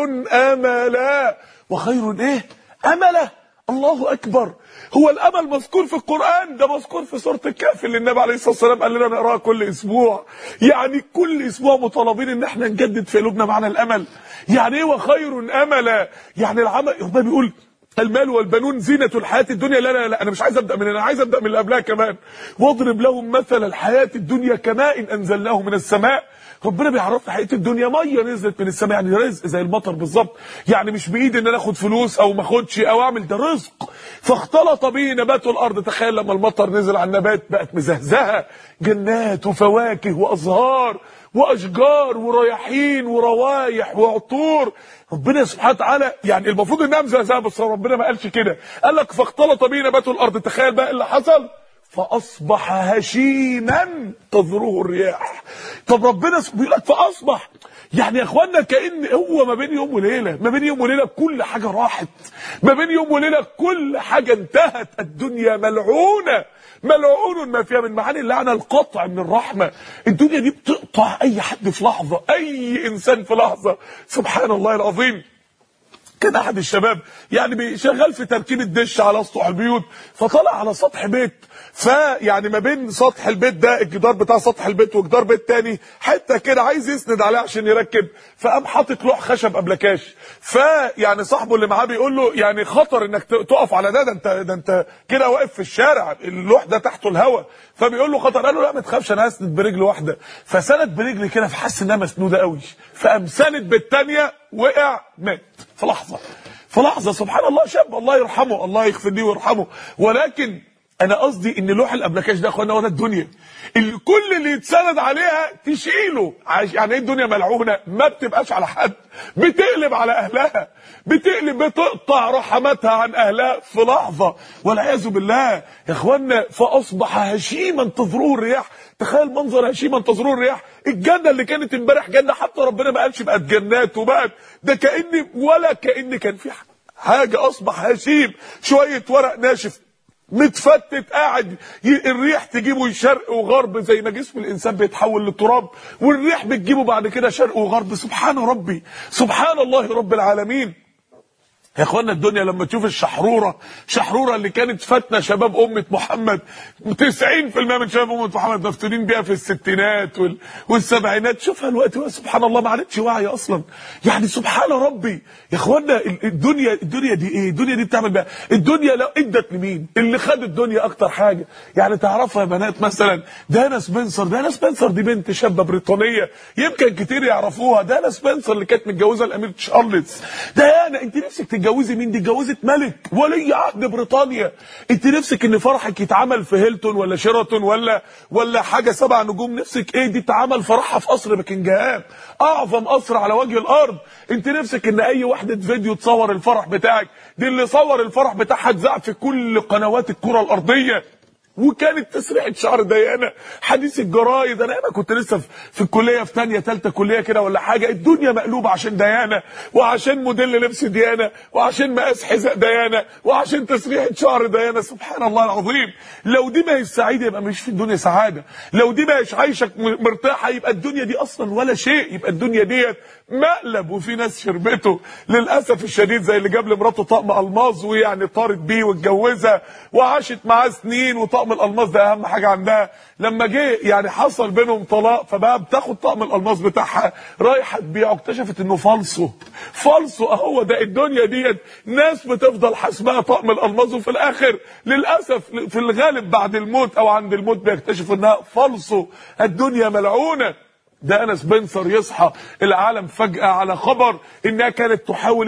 املا. وخير ايه؟ املا. الله اكبر. هو الامل مذكور في القرآن؟ ده مذكور في سورة الكهف اللي النبي عليه الصلاة والسلام قال لنا نقراها كل اسبوع. يعني كل اسبوع مطالبين ان احنا نجدد في قلوبنا معنى الامل. يعني ايه وخير املا؟ يعني العمل. ربنا بيقول المال والبنون زينة الحياة الدنيا. لا انا مش عايز ابدا من هنا، انا عايز ابدا من اللي قبلها كمان. واضرب لهم مثل الحياة الدنيا كماء انزلناه من السماء. ربنا بيعرفنا حقيقة الدنيا، ميه نزلت من السماء، يعني رزق زي المطر بالظبط. يعني مش بايدي ان انا اخد فلوس او ما اخدش او اعمل، ده رزق. فاختلط به نبات الارض. تخيل لما المطر نزل على النبات بقت مزهزهه، جنات وفواكه وازهار واشجار ورياحين وروايح وعطور. ربنا سبحانه وتعالى يعني المفروض انها مزهزهه، بس ربنا ما قالش كده، قال لك فاختلط به نبات الارض. تخيل بقى اللي حصل، فاصبح هشيما تذروه الرياح. طب ربنا بيقول لك فاصبح، يعني يا اخوانا كأن هو ما بين يوم وليله، ما بين يوم وليله كل حاجه راحت، ما بين يوم وليله كل حاجه انتهت. الدنيا ملعونه، ملعون ما فيها. من معاني اللعنه القطع من الرحمه. الدنيا دي بتقطع اي حد في لحظه، اي انسان في لحظه. سبحان الله العظيم. كان احد الشباب يعني شغال في تركيب الدش على سطح البيوت، فطلع على سطح بيت، فيعني ما بين سطح البيت ده الجدار بتاع سطح البيت وجدار بيت تاني حته كده عايز يسند عليها عشان يركب، فقام حاطط لوح خشب ابلكاش. فيعني صاحبه اللي معاه بيقول له يعني خطر انك تقف على ده انت كده واقف في الشارع، اللوح ده تحته الهواء. فبيقول له خطر، قال له لا ما تخافش انا هسند برجل واحده. فسند برجل كده فحس انها مسنوده قوي، فقام سند بالثانيه، وقع مات في لحظه. في لحظه سبحان الله، شاب الله يرحمه، الله يغفر ليه ويرحمه. ولكن انا قصدي ان لوح الابلكاش ده يا اخوانا ولا الدنيا اللي كل اللي يتسند عليها تشيله. يعني ايه الدنيا ملعونه؟ ما بتبقاش على حد، بتقلب على اهلها، بتقطع رحمتها عن اهلها في لحظه والعياذ بالله يا اخوانا. فاصبح هشيما تذروه الرياح. تخيل منظر هشيما تذروه الرياح. الجنه اللي كانت امبارح جنه، حتى ربنا ما قالش بقت جنات وبقت ده، كأن كان في حاجه. اصبح هشيم، شويه ورق ناشف متفتت قاعد الريح تجيبه شرق وغرب، زي ما جسم الانسان بيتحول لتراب والريح بتجيبه بعد كده شرق وغرب. سبحان ربي، سبحان الله رب العالمين. يا اخوانا الدنيا لما تشوف شحروره اللي كانت فتنه شباب امه محمد، 90% من شباب امه محمد مفتونين بيها في الستينات والسبعينات، شوفها دلوقتي سبحان الله ما عادتش واعيه اصلا. يعني سبحان ربي يا اخوانا. الدنيا دي ايه؟ الدنيا دي بتعمل بقى الدنيا لو ادت لمين؟ اللي خد الدنيا اكتر حاجه يعني تعرفها يا بنات، مثلا دانا سبنسر دي بنت شابه بريطانيه يمكن كتير يعرفوها. دانا سبنسر اللي كانت متجوزه الامير تشارلز. دانا انت نفسك تتجوزي مين؟ دي اتجوزت ملك ولي عهد بريطانيا. انت نفسك ان فرحك يتعمل في هيلتون ولا شيراتون ولا حاجه 7 نجوم؟ نفسك ايه؟ دي اتعمل فرحها في قصر بكنجهام، اعظم قصر على وجه الارض. انت نفسك ان اي وحده فيديو تصور الفرح بتاعك؟ دي اللي صور الفرح بتاعها اتذاع في كل قنوات الكره الارضيه. وكانت تسريحه شعر ديانا حديث الجرايد. انا كنت لسه في الكليه في ثانيه ثالثه كليه كده ولا حاجه، الدنيا مقلوبه عشان ديانا، وعشان موديل لبس ديانا، وعشان مقاس حذاء ديانا، وعشان تسريحه شعر ديانا. سبحان الله العظيم. لو دي ما هي سعيده يبقى مش في الدنيا سعاده. لو دي ما هيش عايشك مرتاحه يبقى الدنيا دي اصلا ولا شيء، يبقى الدنيا ديت مقلب. وفي ناس شربته للاسف الشديد، زي اللي جاب لمراته طقم الماظ ويعني طارت بيه واتجوزها وعاشت معاه سنين، وطقم الالماظ ده اهم حاجه عندها. لما جه يعني حصل بينهم طلاق، فبقى بتاخد طقم الالماظ بتاعها رايحه تبيعه، اكتشفت انه فالصو اهو ده. الدنيا ديت ناس بتفضل حاسبها طقم الالماظ، وفي الاخر للاسف في الغالب بعد الموت او عند الموت بيكتشفوا انها فالصو. الدنيا ملعونه. دانا سبنسر يصحى العالم فجأة على خبر انها كانت تحاول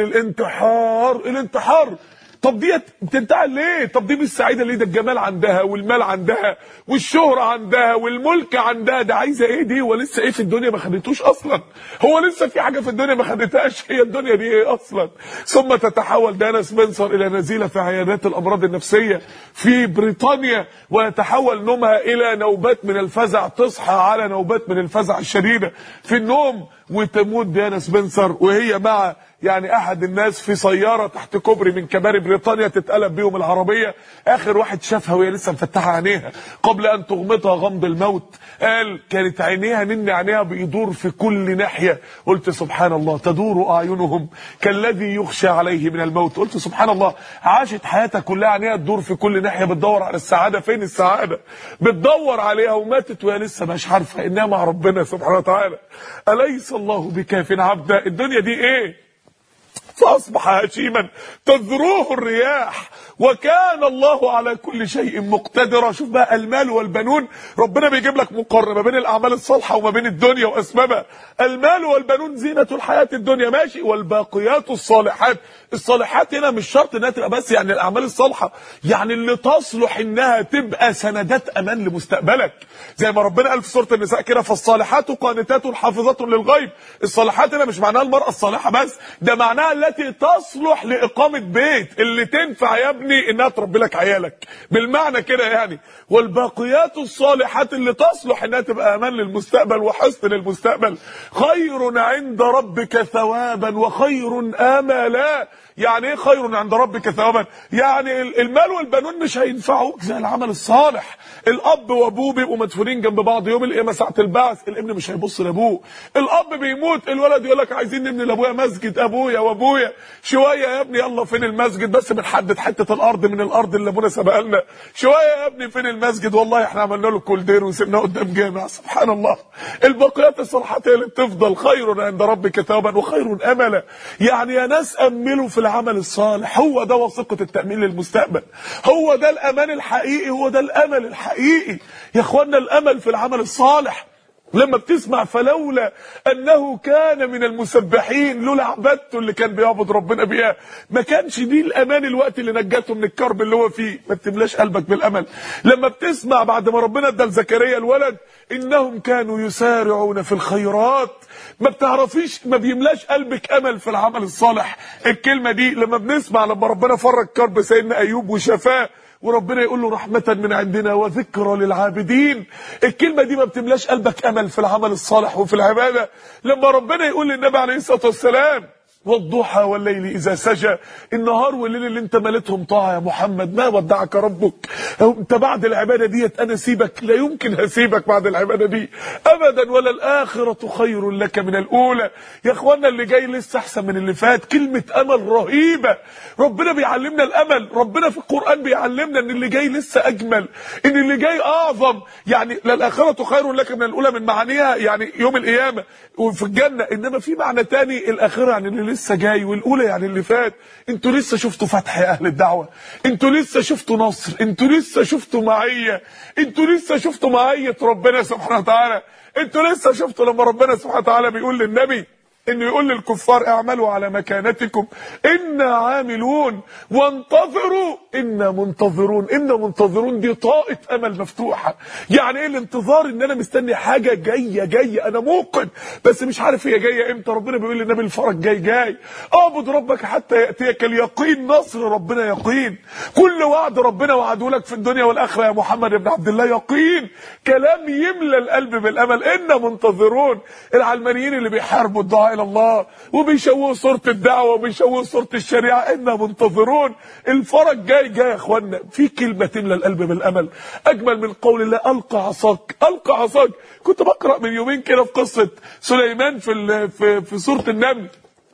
الانتحار. طب ديت بتنتحر ليه؟ طب دي مش سعيده ليه؟ ده الجمال عندها والمال عندها والشهره عندها والملك عندها، ده عايزه ايه دي؟ ولسه ايه في الدنيا ما خدتوش اصلا؟ هو لسه في حاجه في الدنيا ما خدتهاش؟ هي الدنيا دي ايه اصلا؟ ثم تتحول دانا سبنسر الى نزيله في عيادات الامراض النفسيه في بريطانيا، ويتحول نومها الى نوبات من الفزع، تصحى على نوبات من الفزع الشديده في النوم، وتموت دانا سبنسر وهي مع يعني احد الناس في سياره تحت كوبري من كباري بريطانيا تتقلب بيهم العربيه. اخر واحد شافها وهي لسه مفتحه عينيها قبل ان تغمضها غمض الموت، قال كانت عينيها بيدور في كل ناحيه. قلت سبحان الله، تدور اعينهم كالذي يخشى عليه من الموت. قلت سبحان الله، عاشت حياتها كلها عينيها تدور في كل ناحيه بتدور على السعاده. فين السعاده؟ بتدور عليها وماتت وهي لسه مش عارفه انها مع ربنا سبحانه وتعالى. اليس الله بكاف عبدا؟ الدنيا دي ايه؟ فأصبح هشيما تذروه الرياح وكان الله على كل شيء مقتدرا. شوف بقى المال والبنون، ربنا بيجيب لك مقارنه ما بين الاعمال الصالحه وما بين الدنيا واسبابها. المال والبنون زينه الحياه الدنيا ماشي، والباقيات الصالحات هنا مش شرط انها تبقى بس يعني الاعمال الصالحه، يعني اللي تصلح انها تبقى سندات امان لمستقبلك. زي ما ربنا قال في سوره النساء كده، فالصالحات قانتات حافظات للغيب. الصالحات هنا مش معناها المراه الصالحه بس، ده معناها التي تصلح لاقامه بيت، اللي تنفع يا ابني انها تربي لك عيالك بالمعنى كده يعني. والباقيات الصالحات اللي تصلح انها تبقى امان للمستقبل وحسن للمستقبل، خير عند ربك ثوابا وخير املا. يعني ايه خير عند ربك ثوابا؟ يعني المال والبنون مش هينفعوك زي العمل الصالح. الاب وابوه بيبقوا مدفونين جنب بعض يوم القيامه ساعه البعث، الابن مش هيبص لابوه. الاب بيموت، الولد يقول لك عايزين نبني لابويا مسجد، ابويا ابويا شويه يا ابني، يلا فين المسجد بس بنحدد حته الارض من الارض اللي ابونا سبق لنا، شويه يا ابني فين المسجد، والله احنا عملنا له كولدير وسيبناه قدام جامع. سبحان الله، الباقيات الصالحات هي اللي بتفضل، خير عند ربك ثوابا وخير املا. يعني يا ناس املوا في العمل الصالح، هو ده وثيقه التامين للمستقبل، هو ده الامان الحقيقي، هو ده الامل الحقيقي يا اخوانا، الامل في العمل الصالح. لما بتسمع فلولا انه كان من المسبحين، لولا عبادته اللي كان بيعبد ربنا بيها ما كانش دي الامان الوقت اللي نجاته من الكرب اللي هو فيه. ما بتملاش قلبك بالامل. لما بتسمع بعد ما ربنا ادى لزكريا الولد انهم كانوا يسارعون في الخيرات، ما بتعرفيش، ما بيملاش قلبك امل في العمل الصالح الكلمه دي. لما بنسمع لما ربنا فرج كرب سيدنا ايوب وشفاه وربنا يقول له رحمة من عندنا وذكرى للعابدين، الكلمة دي ما بتملاش قلبك امل في العمل الصالح وفي العبادة. لما ربنا يقول للنبي عليه الصلاة والسلام والضحى والليل اذا سجى، النهار والليل اللي انت مليتهم طاعه يا محمد، ما ودعك ربك. انت بعد العباده ديت انا سيبك؟ لا يمكن هسيبك بعد العباده دي ابدا، ولا الاخره خير لك من الاولى. يا اخوانا اللي جاي لسه احسن من اللي فات. كلمه امل رهيبه، ربنا بيعلمنا الامل، ربنا في القران بيعلمنا ان اللي جاي لسه اجمل، ان اللي جاي اعظم. يعني لا الاخره خير لك من الاولى من معانيها يعني يوم القيامه وفي الجنه، انما في معنى تاني الاخره يعني اللي لسه جاي، والاولى يعني اللي فات. انتوا لسه شفتوا فتح يا اهل الدعوه، انتوا لسه شفتوا نصر، انتوا لسه شفتوا معيه، انتوا لسه شفتوا معيه ربنا سبحانه وتعالى، انتوا لسه شفتوا لما ربنا سبحانه وتعالى بيقول للنبي انه يقول للكفار اعملوا على مكانتكم انا عاملون وانتظروا انا منتظرون. انا منتظرون دي طاقه امل مفتوحه. يعني ايه الانتظار؟ ان انا مستني حاجه جايه، انا موقن بس مش عارف هي جايه امتى. ربنا بيقول للنبي الفرج جاي، اعبد ربك حتى ياتيك اليقين. نصر ربنا يقين، كل وعد ربنا وعده لك في الدنيا والاخره يا محمد بن عبد الله يقين، كلام يملى القلب بالامل. انا منتظرون. العلمانيين اللي بيحاربوا الدعاء الى الله وبيشوهوا صوره الدعوه وبيشوهوا صوره الشريعه، انا منتظرون. الفرج جاي يا اخوانا. في كلمه تملى القلب بالامل اجمل من قول الله القى عصاك، القى عصاك. كنت بقرا من يومين كده في قصه سليمان في سوره النمل،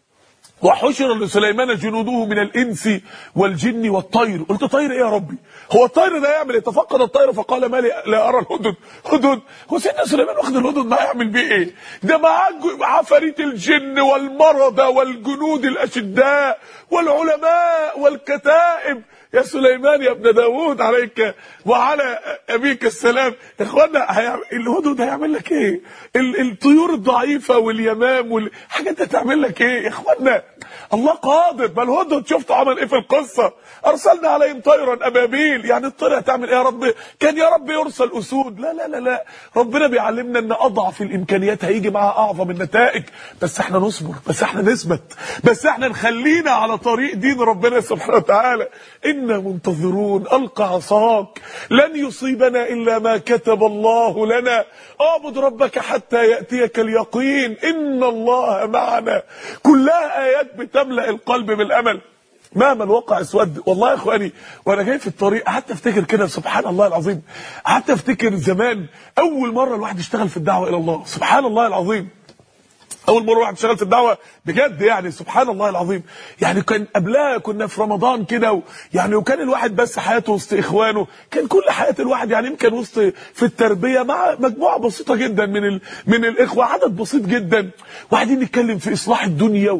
وحشر لسليمان جنوده من الانس والجن والطير. قلت طير ايه يا ربي؟ هو الطير ده يعمل ايه؟ تفقد الطير فقال ما لي لا ارى الهدد. هدد؟ هو سيدنا سليمان واخد الهدد معاه يعمل بيه ايه؟ ده معاه عفاريت الجن والمرضى والجنود الاشداء والعلماء والكتائب. يا سليمان يا ابن داوود عليك وعلى ابيك السلام. يا اخوانا الهدد هيعمل لك ايه؟ الطيور الضعيفه واليمام والحاجات دي هتعمل لك ايه يا اخوانا؟ الله قادر. بل الهدد شفتوا عمل ايه في القصه؟ ارسلنا عليهم طيرا ابابيل. يعني الطير هتعمل ايه يا رب؟ كان يا رب يرسل اسود. لا لا لا لا، ربنا بيعلمنا ان اضعف الامكانيات هيجي معاها اعظم النتائج. بس احنا نصبر، بس احنا نثبت، بس احنا نخلينا على طريق دين ربنا سبحانه وتعالى. إنا منتظرون. ألقى عصاك لن يصيبنا إلا ما كتب الله لنا. اعبد ربك حتى يأتيك اليقين إن الله معنا. كلها آيات بتملأ القلب بالأمل مهما الواقع اسود. والله يا اخواني وانا جاي في الطريق قعدت افتكر كده، سبحان الله العظيم، قعدت افتكر زمان اول مره الواحد يشتغل في الدعوه الى الله. سبحان الله العظيم، اول مره واحد اشتغل في الدعوه بجد، يعني سبحان الله العظيم. يعني كان قبلها كنا في رمضان كده يعني وكان الواحد بس حياته وسط اخوانه، كان كل حياه الواحد يعني يمكن وسط في التربيه مع مجموعه بسيطه جدا من الاخوه، عدد بسيط جدا، وقاعدين نتكلم في اصلاح الدنيا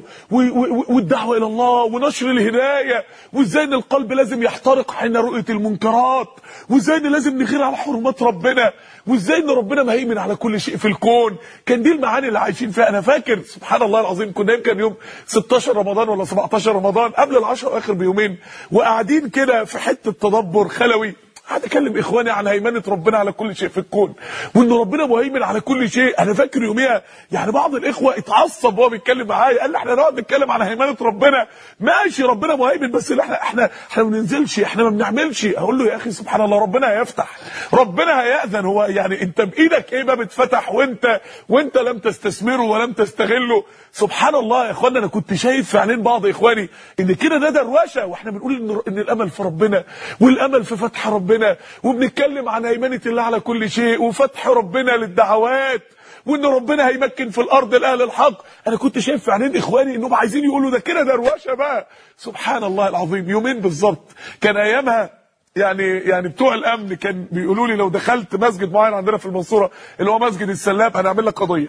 والدعوه الى الله ونشر الهدايه، وازاي ان القلب لازم يحترق حين رؤيه المنكرات، وازاي ان لازم نغير على حرمات ربنا، وازاي ان ربنا مهيمن على كل شيء في الكون. كان دي المعاني اللي عايشين فيها. انا فاكر سبحان الله العظيم كنا يمكن يوم 16 رمضان ولا 17 رمضان قبل العشر اخر بيومين، وقاعدين كده في حته تدبر خلوي، قاعد اكلم اخواني عن هيمنه ربنا على كل شيء في الكون، وان ربنا مهيمن على كل شيء. انا فاكر يوميها يعني بعض الاخوه اتعصب وهو بيتكلم معايا، قال لي احنا نقعد نتكلم عن هيمنه ربنا ماشي، ربنا مهيمن، بس احنا ما بننزلش، احنا ما بنعملش. اقول له يا اخي سبحان الله، ربنا هيفتح، ربنا هيأذن. هو يعني انت بايدك ايه باب اتفتح وانت لم تستثمره ولم تستغله؟ سبحان الله يا اخوانا. انا كنت شايف في عينين بعض اخواني ان كده ده دروشه، واحنا بنقول ان الامل في ربنا والامل في فتح ربنا، وبنتكلم عن هيمنه الله على كل شيء وفتح ربنا للدعوات وان ربنا هيمكن في الارض لاهل الحق. انا كنت شايف في عينين اخواني انهم عايزين يقولوا ده كده دروشه بقى. سبحان الله العظيم. يومين بالظبط كان ايامها يعني بتوع الامن كان بيقولوا لي لو دخلت مسجد معين عندنا في المنصوره اللي هو مسجد السلام هنعمل لك قضيه،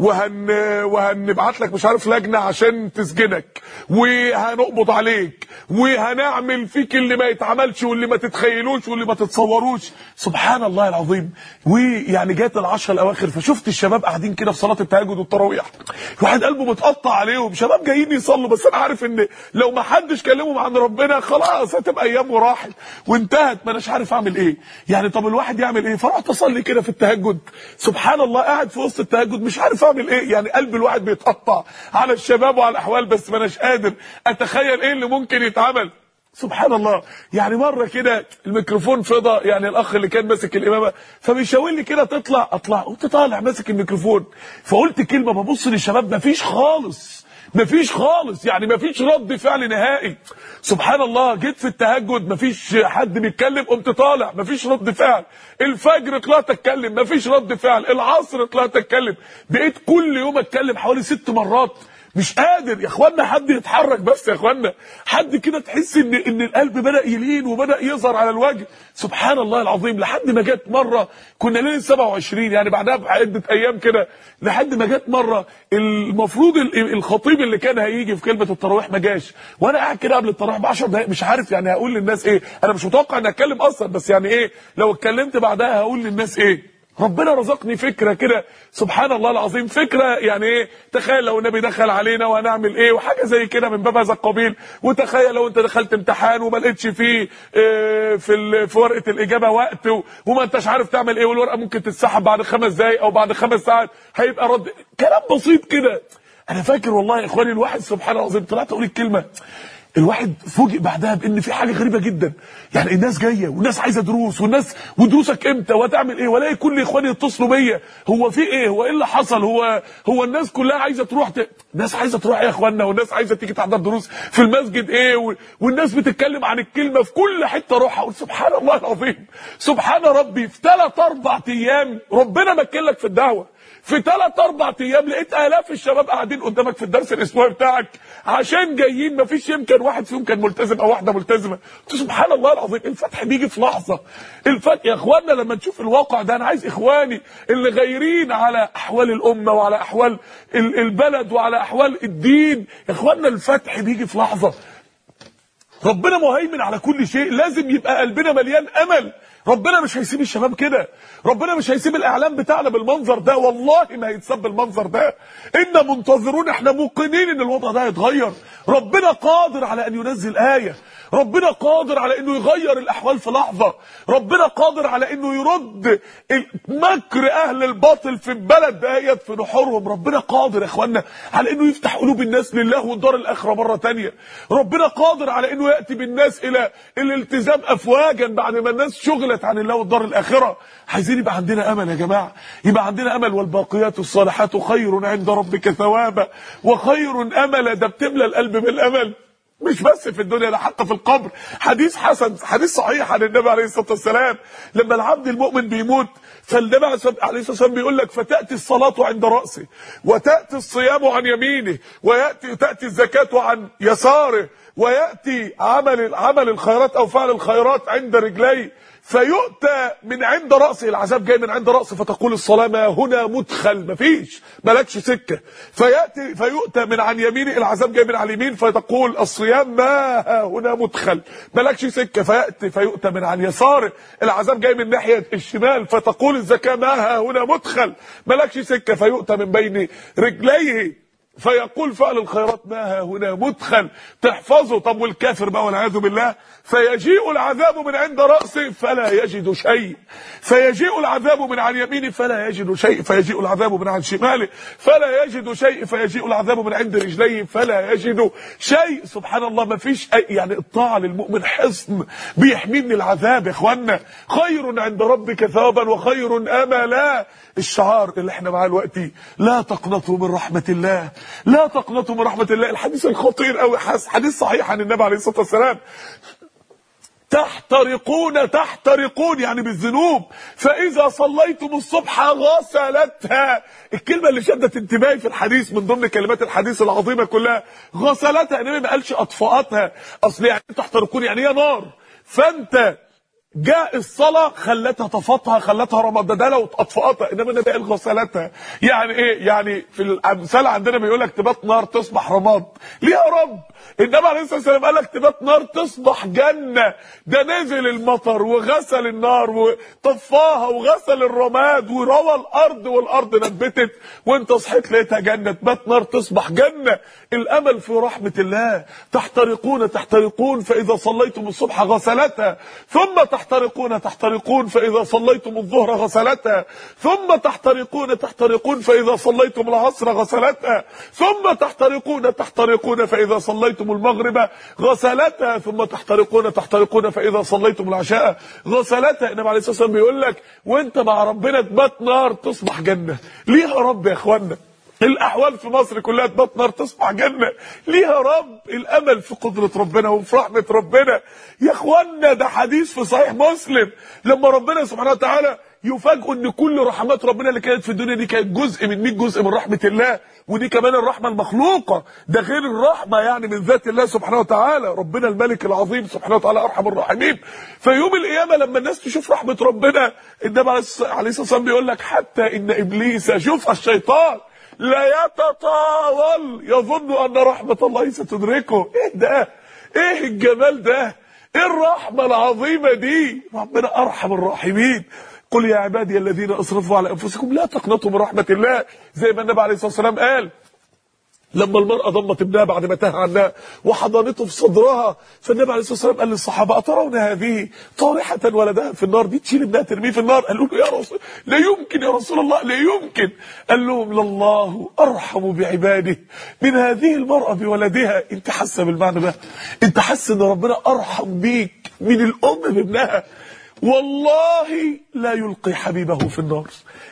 وهنبعت لك مش عارف لجنه عشان تسجنك، وهنقبض عليك، وهنعمل فيك اللي ما يتعملش واللي ما تتخيلوش واللي ما تتصوروش. سبحان الله العظيم. ويعني جات العشرة الاواخر فشفت الشباب قاعدين كده في صلاه التهجد والتراويح، واحد قلبه متقطع عليهم، شباب جايين يصلوا بس انا عارف ان لو ما حدش كلمهم عن ربنا خلاص هتبقى ايام وراحت وانتهت، ما اناش عارف اعمل ايه. يعني طب الواحد يعمل ايه؟ فرحت اصلي كده في التهجد. سبحان الله قاعد في وسط التهجد مش عارف اعمل ايه. يعني قلب الواحد بيتقطع على الشباب وعلى الاحوال، بس ما اناش قادر اتخيل ايه اللي ممكن يتعمل. سبحان الله. يعني مره كده الميكروفون فضى، يعني الاخ اللي كان ماسك الامامه فبيشاور لي كده تطلع، اطلع. قلت طالع ماسك الميكروفون، فقلت كلمه ببص للشباب مفيش خالص، مفيش خالص، يعني مفيش رد فعل نهائي. سبحان الله. جيت في التهجد مفيش حد بيتكلم، قمت طالع مفيش رد فعل. الفجر طلعت اتكلم مفيش رد فعل. العصر طلعت اتكلم. بقيت كل يوم اتكلم حوالي 6 مرات. مش قادر يا اخوانا حد يتحرك بس يا اخوانا، حد كده تحس ان القلب بدأ يلين وبدأ يظهر على الوجه. سبحان الله العظيم. لحد ما جت مره كنا ليله 27، يعني بعدها بعده ايام كده، لحد ما جت مره المفروض الخطيب اللي كان هيجي في كلمه التراويح ما جاش، وانا قاعد كده قبل التراويح ب 10 دقائق مش عارف يعني هقول للناس ايه. انا مش متوقع اني اتكلم اصلا، بس يعني ايه لو اتكلمت بعدها هقول للناس ايه. ربنا رزقني فكره كده سبحان الله العظيم، فكره يعني ايه، تخيل لو النبي دخل علينا وهنعمل ايه وحاجه زي كده من باب هذا القبيل. وتخيل لو انت دخلت امتحان وما لقيتش فيه في ورقه الاجابه وقت وما انتش عارف تعمل ايه، والورقه ممكن تتسحب بعد 5 دقائق او بعد 5 ساعات، هيبقى رد كلام بسيط كده. انا فاكر والله يا اخواني الواحد سبحان الله العظيم طلعت اقول الكلمه، الواحد فوجئ بعدها بان في حاجه غريبه جدا. يعني الناس جايه والناس عايزه دروس، والناس ودروسك امتى وهتعمل ايه، والاقي كل اخواني يتصلوا بيا هو في ايه، هو ايه اللي حصل، هو الناس كلها عايزه تروح الناس عايزه تروح يا اخوانا، والناس عايزه تيجي تحضر دروس في المسجد ايه، والناس بتتكلم عن الكلمه في كل حته اروح اقول سبحان الله العظيم. سبحان ربي. في 3-4 ايام ربنا مكن لك في الدعوه. في 3-4 ايام لقيت الاف الشباب قاعدين قدامك في الدرس الاسبوعي بتاعك عشان جايين، مفيش يمكن واحد فيهم كان ملتزم او واحده ملتزمه. سبحان الله العظيم. الفتح بيجي في لحظه. الفتح يا اخواننا لما نشوف الواقع ده، انا عايز اخواني اللي غايرين على احوال الامه وعلى احوال البلد وعلى احوال الدين، يا اخواننا الفتح بيجي في لحظه. ربنا مهيمن على كل شيء، لازم يبقى قلبنا مليان امل. ربنا مش هيسيب الشباب كده، ربنا مش هيسيب الاعلام بتاعنا بالمنظر ده، والله ما هيتساب بالمنظر ده. إنا منتظرون، احنا موقنين ان الوضع ده هيتغير. ربنا قادر على ان ينزل آية، ربنا قادر على انه يغير الاحوال في لحظة، ربنا قادر على انه يرد مكر اهل الباطل في البلد ديت في نحورهم. ربنا قادر يا اخوانا على انه يفتح قلوب الناس لله والدار الاخره مره ثانيه. ربنا قادر على انه ياتي بالناس الى الالتزام افواجا بعد ما الناس شغلت عن الله والدار الاخره. عايزين يبقى عندنا امل يا جماعه، يبقى عندنا امل. والباقيات الصالحات خير عند ربك ثوابا وخير املا. ده بتملى القلب بالامل، مش بس في الدنيا، ده حتى في القبر. حديث حسن، حديث صحيح عن النبي عليه الصلاه والسلام، لما العبد المؤمن بيموت فالنبي عليه الصلاه والسلام بيقول لك فتاتي الصلاه عند راسه، وتاتي الصيام عن يمينه، تاتي الزكاه عن يساره، وياتي عمل الخيرات او فعل الخيرات عند رجليه، فيؤتى من عند رأسه، العذاب جاي من عند رأسه، فتقول الصلاة ما هنا مدخل، مفيش مالكش سكة. فيؤتى من عن يمينه، العذاب جاي من على اليمين، فتقول الصيام ما هنا مدخل، مالكش سكة. فيؤتى من عن يساره، العذاب جاي من ناحية الشمال، فتقول الزكاة ما هنا مدخل، مالكش سكة. فيؤتى من بين رجليه، فيقول فعل الخيرات ما هنا مدخل، تحفظه. طب والكافر بقى والعياذ بالله، فيجيء العذاب من عند رأسه فلا يجد شيء، فيجيء العذاب من عن يمينه فلا يجد شيء، فيجيء العذاب من عن شماله فلا يجد شيء، فيجيء العذاب من عند رجليه فلا يجد شيء. سبحان الله. ما فيش يعني الطاعة للمؤمن حصن بيحميه من العذاب يا اخوانا. خير عند ربك ثوابا وخير املا. الشعار اللي احنا معاه دلوقتي، لا تقنطوا من رحمة الله، لا تقنطوا من رحمة الله. الحديث الخطير قوي، حديث صحيح عن النبي عليه الصلاة والسلام، تحترقون يعني بالذنوب، فاذا صليتم الصبح غسلتها. الكلمه اللي شدت انتباهي في الحديث من ضمن كلمات الحديث العظيمه كلها غسلتها، انما ما قالش اطفأتها. اصل يعني تحترقون يعني هي نار، فانت جاء الصلاة خلتها طفتها، خلتها رمضة، ده لو اطفأتها، انما النبي قال غسلتها. يعني ايه؟ يعني في الامثال عندنا بيقول لك تبات نار تصبح رماد، ليه يا رب؟ النبي عليه الصلاه والسلام قال لك تبات نار تصبح جنه، ده نزل المطر وغسل النار وطفاها وغسل الرماد وروى الارض والارض نبتت، وانت صحيت لقيتها جنه. تبات نار تصبح جنه. الامل في رحمه الله. تحترقون فاذا صليتم الصبح غسلتها، ثم تحترقون فاذا صليتم الظهر غسلتها، ثم تحترقون فاذا صليتم العصر غسلتها، ثم تحترقون فاذا صليتم المغرب غسلتها، ثم تحترقون فاذا صليتم العشاء غسلتها. النبي عليه الصلاه والسلام بيقول لك وانت مع ربنا تبات نار تصبح جنه. ليه يا رب يا اخوانا؟ الاحوال في مصر كلها تبات نار تصبح جنه، ليه يا رب؟ الامل في قدره ربنا وفي رحمه ربنا يا اخوانا. ده حديث في صحيح مسلم، لما ربنا سبحانه وتعالى يفاجئوا ان كل رحمات ربنا اللي كانت في الدنيا دي كانت جزء من 100 جزء من رحمه الله، ودي كمان الرحمه المخلوقه، ده غير الرحمه يعني من ذات الله سبحانه وتعالى. ربنا الملك العظيم سبحانه وتعالى ارحم الراحمين. فيوم القيامه لما الناس تشوف رحمه ربنا، النبي عليه الصلاه والسلام بيقول لك حتى ان ابليس، شوف الشيطان، لا يتطاول يظن ان رحمه الله ستدركه. ايه ده؟ ايه الجمال ده؟ ايه الرحمه العظيمه دي؟ ربنا ارحم الراحمين. قل يا عبادي الذين اسرفوا على انفسكم لا تقنطوا من رحمه الله، زي ما النبي عليه الصلاه والسلام قال لما المرأة ضمت ابنها بعد ما تاه عنها وحضنته في صدرها، فالنبي عليه الصلاة والسلام قال للصحابة أترون هذه طارحة ولدها في النار؟ دي تشيل ابنها ترميه في النار؟ قالوا له يا رسول، لا يمكن يا رسول الله، لا يمكن. قال لهم لله أرحم بعباده من هذه المرأة بولدها. انت حاسة بالمعنى ده؟ انت حاسة ان ربنا أرحم بيك من الأم بابنها؟ والله لا يلقي حبيبه في النار.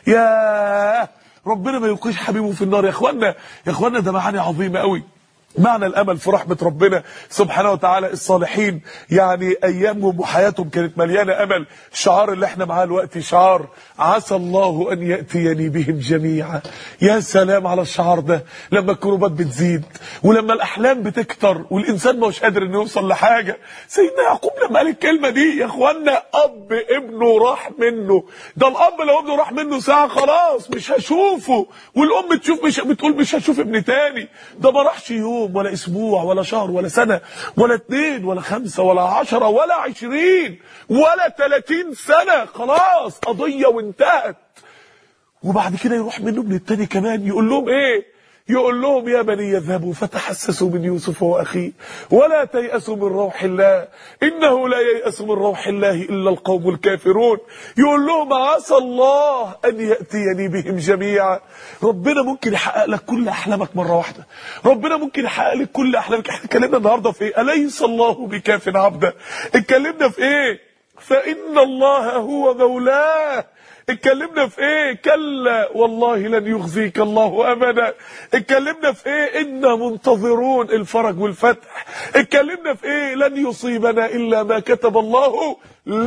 يا ربنا ما يلقيش حبيبه في النار. يا اخوانا ده معاني عظيمه قوي. معنى الامل في رحمه ربنا سبحانه وتعالى. الصالحين يعني ايامهم وحياتهم كانت مليانه امل. الشعار اللي احنا معاه دلوقتي شعار عسى الله ان ياتيني بهم جميعا. يا سلام على الشعار ده لما الكروبات بتزيد ولما الاحلام بتكتر والانسان مش قادر انه يوصل لحاجه. سيدنا يعقوب لما قال الكلمه دي يا اخوانا، اب ابنه راح منه، ده الاب لو ابنه راح منه ساعه خلاص مش هشوفه، والام تشوف مش بتقول مش هشوف ابن تاني. ده ما راحش يوم ولا اسبوع ولا شهر ولا سنه ولا 2 ولا 5 ولا 10 ولا 20 ولا 30 سنه، خلاص قضيه وانتهت. وبعد كده يروح منه ابن التاني كمان. يقول لهم ايه؟ يقول لهم يا بني يذهبوا فتحسسوا من يوسف واخيه ولا تيأسوا من روح الله انه لا ييأس من روح الله الا القوم الكافرون. يقول لهم عسى الله ان يأتيني بهم جميعا. ربنا ممكن يحقق لك كل احلامك مره واحده، ربنا ممكن يحقق لك كل احلامك. احنا اتكلمنا النهارده في ايه؟ اليس الله بكاف عبده. اتكلمنا في ايه؟ فان الله هو مولاه. اتكلمنا في ايه؟ كلا والله لن يخزيك الله ابدا. اتكلمنا في ايه؟ انا منتظرون الفرج والفتح. اتكلمنا في ايه؟ لن يصيبنا الا ما كتب الله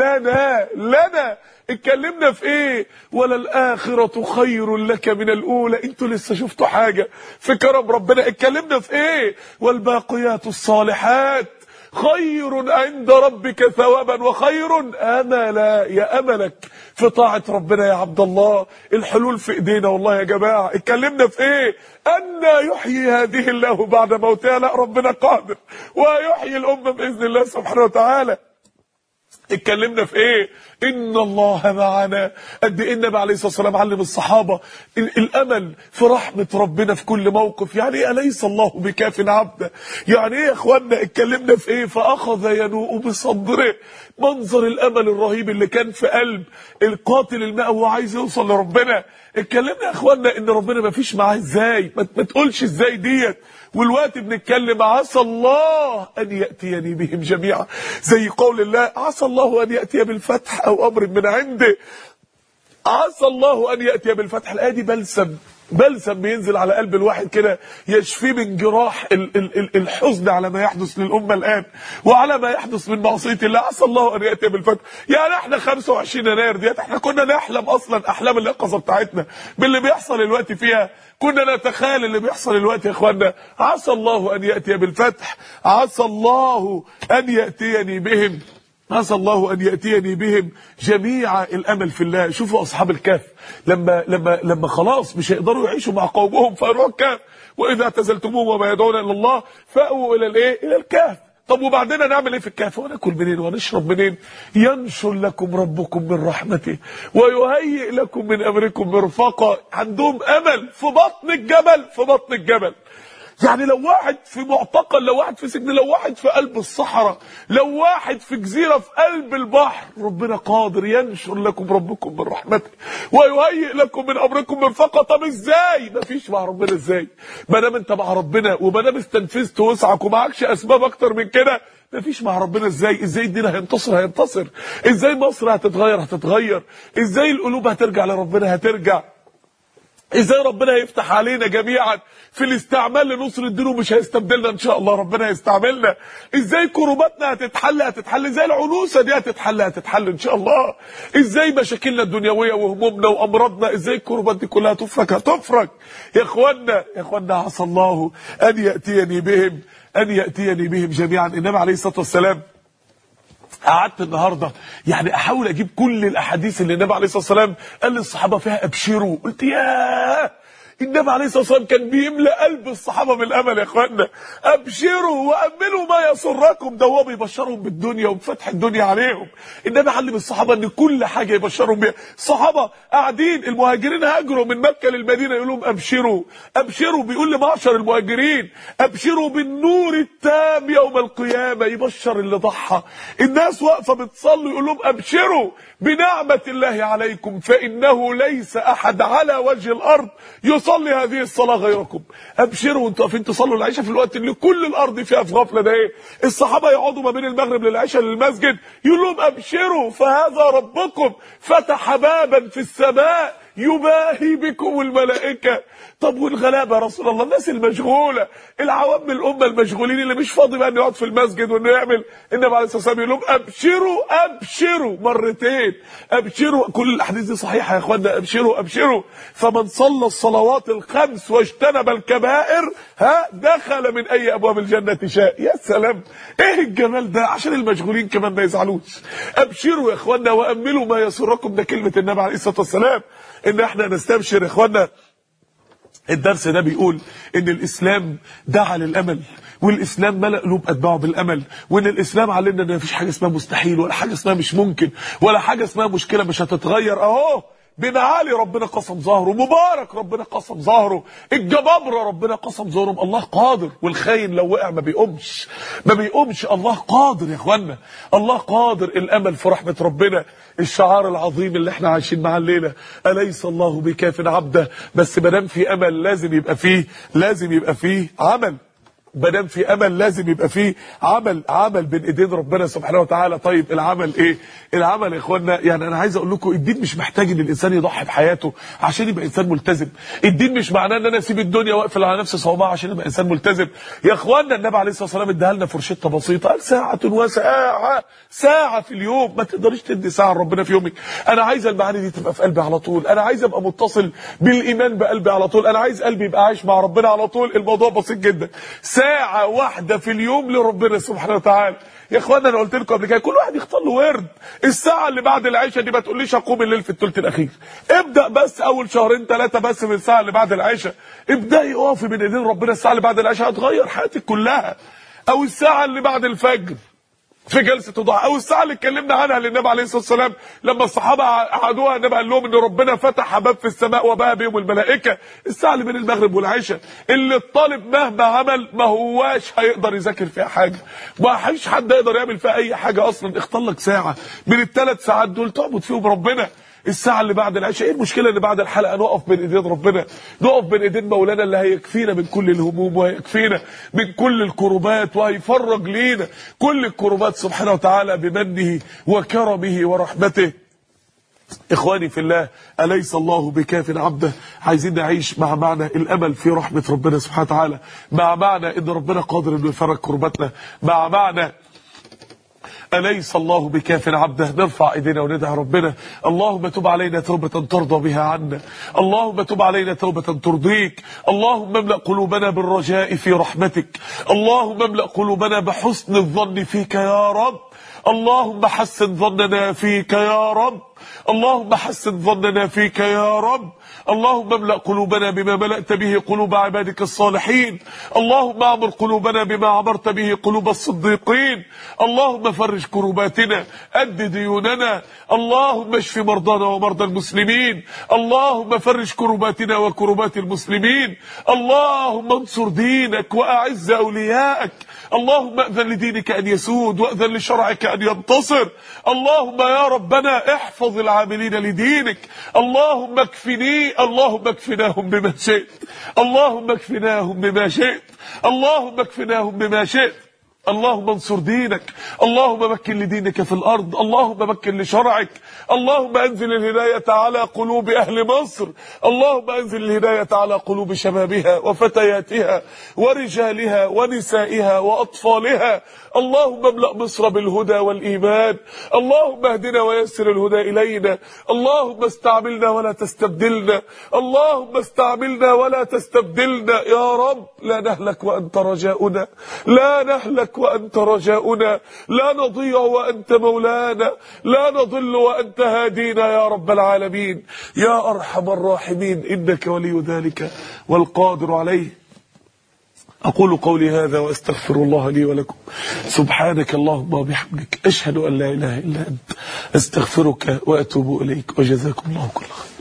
لنا. اتكلمنا في ايه؟ وللآخرة خير لك من الأولى. انتوا لسه شفتوا حاجة في كرم ربنا؟ اتكلمنا في ايه؟ والباقيات الصالحات خير عند ربك ثوابا وخير املا. يا املك في طاعة ربنا يا عبد الله. الحلول في ايدينا والله يا جماعة. اتكلمنا في ايه؟ أن يحيي هذه الله بعد موتها. لا، ربنا قادر ويحيي الأمة بإذن الله سبحانه وتعالى. اتكلمنا في ايه؟ ان الله معنا. قد ايه النبي عليه الصلاه والسلام علم الصحابه الامل في رحمه ربنا في كل موقف. يعني ايه اليس الله بكاف عبده؟ يعني ايه يا اخوانا؟ اتكلمنا في ايه؟ فاخذ ينوء بصدره. منظر الامل الرهيب اللي كان في قلب القاتل الماء وهو عايز يوصل لربنا. اتكلمنا يا اخوانا ان ربنا ما فيش معاه ازاي، ما تقولش ازاي ديت. والوقت بنتكلم عسى الله ان ياتيني بهم جميعا، زي قول الله عسى الله ان ياتي بالفتح او امر من عنده. عسى الله ان ياتي بالفتح. الايه دي بلسم بلسم بينزل على قلب الواحد كده يشفيه من جراح الحزن على ما يحدث للأمة الآن وعلى ما يحدث من معصية الله. عسى الله أن يأتي بالفتح. يعني احنا 25 يناير ديت احنا كنا نحلم أصلا أحلام اليقظة بتاعتنا باللي بيحصل الوقت فيها، كنا نتخيل اللي بيحصل الوقت يا اخوانا. عسى الله أن يأتي بالفتح، عسى الله أن يأتيني بهم، عسى الله أن يأتيني بهم جميعا. الأمل في الله. شوفوا أصحاب الكهف لما خلاص مش هيقدروا يعيشوا مع قومهم فأروح الكهف، وإذا اعتزلتموهم وما يدعون إلا الله فأووا إلى الإيه؟ إلى الكهف. طب وبعدين نعمل إيه في الكهف؟ وناكل منين ونشرب منين؟ ينشر لكم ربكم من رحمته ويهيئ لكم من أمركم مرفقا. عندهم أمل في بطن الجبل، في بطن الجبل. يعني لو واحد في معتقل، لو واحد في سجن، لو واحد في قلب الصحراء، لو واحد في جزيرة في قلب البحر، ربنا قادر ينشر لكم ربكم من رحمته ويهيئ لكم من امركم مرفقا. طب ازاي؟ مفيش مع ربنا ازاي؟ ما دام انت مع ربنا وما دام استنفذت وسعك ومعكش اسباب اكتر من كده، مفيش مع ربنا ازاي؟ ازاي الدين هينتصر؟ ازاي مصر هتتغير؟ ازاي القلوب هترجع لربنا؟ هترجع ازاي؟ ربنا هيفتح علينا جميعا في الاستعمال لنصر الدين ومش هيستبدلنا ان شاء الله، ربنا هيستعملنا. ازاي كروباتنا هتتحل؟ ازاي العنوسه دي هتتحل ان شاء الله؟ ازاي مشاكلنا الدنيويه وهمومنا وامراضنا، ازاي الكروبات دي كلها هتفرج يا اخوانا. عسى الله ان ياتيني بهم جميعا. النبي عليه الصلاه والسلام، قعدت النهارده يعني احاول اجيب كل الاحاديث اللي النبي عليه الصلاه والسلام قال للصحابه فيها ابشروا. قلت ياه، النبي عليه الصلاه والسلام كان بيملأ قلب الصحابه بالامل يا اخوانا. ابشروا واملوا ما يسركم، ده هو بيبشرهم بالدنيا وبفتح الدنيا عليهم. النبي علم الصحابه ان كل حاجه يبشرهم بيها. الصحابه قاعدين، المهاجرين هاجروا من مكه للمدينه، يقول لهم ابشروا. بيقول لمعشر المهاجرين ابشروا بالنور التام يوم القيامه، يبشر اللي ضحى. الناس واقفه بتصلي يقول لهم ابشروا بنعمه الله عليكم فانه ليس احد على وجه الارض يصلي هذه الصلاه غيركم. ابشروا انتوا واقفين تصلوا العشاء في الوقت اللي كل الارض فيها في غفله. ده ايه؟ الصحابه يقعدوا ما بين المغرب للعشاء للمسجد يقول لهم ابشروا فهذا ربكم فتح بابا في السماء يباهي بكم الملائكه. طب والغلابه يا رسول الله، الناس المشغوله، العوام الامه المشغولين اللي مش فاضي بقى انه يقعد في المسجد وانه يعمل، النبي عليه الصلاه والسلام يقول لهم ابشروا مرتين. ابشروا، كل الاحاديث دي صحيحه يا اخوانا. ابشروا فمن صلى الصلوات الخمس واجتنب الكبائر دخل من اي ابواب الجنه شاء. يا سلام، ايه الجمال ده، عشان المشغولين كمان ما يزعلوش. ابشروا يا اخوانا واملوا ما يسركم. ده كلمه النبي عليه الصلاه والسلام ان احنا نستبشر يا اخوانا. الدرس ده بيقول ان الاسلام دعا للامل، والاسلام ملأ قلوب اتباعه بالامل، وان الاسلام علمنا ان مفيش حاجه اسمها مستحيل ولا حاجه اسمها مش ممكن ولا حاجه اسمها مشكله مش هتتغير. اهو بن علي ربنا قسم ظهره، مبارك ربنا قسم ظهره، الجبابره ربنا قسم ظهرهم. الله قادر، والخاين لو وقع ما بيقومش. الله قادر يا اخوانا، الله قادر. الامل في رحمه ربنا، الشعار العظيم اللي احنا عايشين معاه الليله، اليس الله بكاف عبده. بس ما دام في امل لازم يبقى فيه عمل. مادام في امل لازم يبقى فيه عمل بين ايدين ربنا سبحانه وتعالى. طيب العمل ايه؟ العمل يا اخوانا، يعني انا عايز اقول لكم الدين مش محتاج ان الانسان يضحي بحياته عشان يبقى انسان ملتزم. الدين مش معناه ان انا اسيب الدنيا واقفل على نفسي صوابع عشان ابقى انسان ملتزم. يا اخوانا النبي عليه الصلاه والسلام اداها لنا فرشته بسيطه، قال ساعه في اليوم. ما تقدريش تدي ساعه لربنا في يومك. انا عايز المعاني دي تبقى في قلبي على طول، انا عايز ابقى متصل بالايمان بقلبي على طول، انا عايز قلبي يبقى عايش مع ربنا على طول. الموضوع بسيط جدا، ساعة واحدة في اليوم لربنا سبحانه وتعالى. يا اخوانا انا قلت لكم قبل كده، كل واحد يختار له ورد. الساعة اللي بعد العشاء دي ما تقوليش اقوم الليل في الثلث الاخير، ابدأ بس اول شهرين ثلاثة بس من الساعة اللي بعد العشاء، ابدأي اقفي بين ايدين ربنا. الساعة اللي بعد العشاء هتغير حياتك كلها. او الساعة اللي بعد الفجر في جلسه الضحى، او الساعه اللي اتكلمنا عنها للنبي عليه الصلاه والسلام لما الصحابه قعدوها، النبي قال لهم ان ربنا فتح باب في السماء وباء بهم الملائكه. الساعه اللي بين المغرب والعشاء اللي الطالب مهما عمل ما هواش هيقدر يذاكر فيها حاجه، ما فيش حد يقدر يعمل فيها اي حاجه اصلا. اختار لك ساعه من الثلاث ساعات دول تعبد فيهم ربنا. الساعه اللي بعد العشاء، ايه المشكله اللي بعد الحلقه نقف بين ايدين ربنا، نقف بين ايدين مولانا اللي هيكفينا من كل الهموم وهيكفينا من كل الكربات وهيفرج لينا كل الكربات سبحانه وتعالى بمنه وكرمه ورحمته. إخواني في الله، أليس الله بكاف عبده؟ عايزين نعيش مع معنى الأمل في رحمة ربنا سبحانه وتعالى، مع معنى إن ربنا قادر إنه يفرج كربتنا، مع معنى أليس الله بكاف عبده. نرفع ايدينا وندعي ربنا: اللهم تب علينا توبة ترضى بها عنا، اللهم تب علينا توبة ترضيك، اللهم املأ قلوبنا بالرجاء في رحمتك، اللهم املأ قلوبنا بحسن الظن فيك يا رب، اللهم حسن ظننا فيك يا رب، اللهم حسن ظننا فيك يا رب، اللهم املأ قلوبنا بما ملأت به قلوب عبادك الصالحين، اللهم اعمر قلوبنا بما عمرت به قلوب الصديقين، اللهم فرج كرباتنا، أد ديوننا، اللهم اشف مرضانا ومرضى المسلمين، اللهم فرج كرباتنا وكربات المسلمين، اللهم انصر دينك وأعز أولياءك، اللهم أذن لدينك أن يسود وأذن لشرعك أن ينتصر، اللهم يا ربنا احفظ العاملين لدينك، اللهم اكفناهم بما شئت، اللهم اكفناهم بما شئت، اللهم اكفناهم بما شئت، اللهم انصر دينك، اللهم مكن لدينك في الأرض، اللهم مكن لشرعك، اللهم أنزل الهداية على قلوب أهل مصر، اللهم أنزل الهداية على قلوب شبابها وفتياتها ورجالها ونسائها وأطفالها، اللهم املأ مصر بالهدى والإيمان، اللهم اهدنا ويسر الهدى إلينا، اللهم استعملنا ولا تستبدلنا، اللهم استعملنا ولا تستبدلنا يا رب. لا نهلك وأنت رجاؤنا، لا نهلك وأنت رجاؤنا، لا نضيع وأنت مولانا، لا نضل وأنت هادينا يا رب العالمين يا أرحم الراحمين، إنك ولي ذلك والقادر عليه. أقول قولي هذا وأستغفر الله لي ولكم. سبحانك اللهم وبحمدك، أشهد أن لا إله إلا أنت، أستغفرك وأتوب إليك، وجزاكم الله كل خير.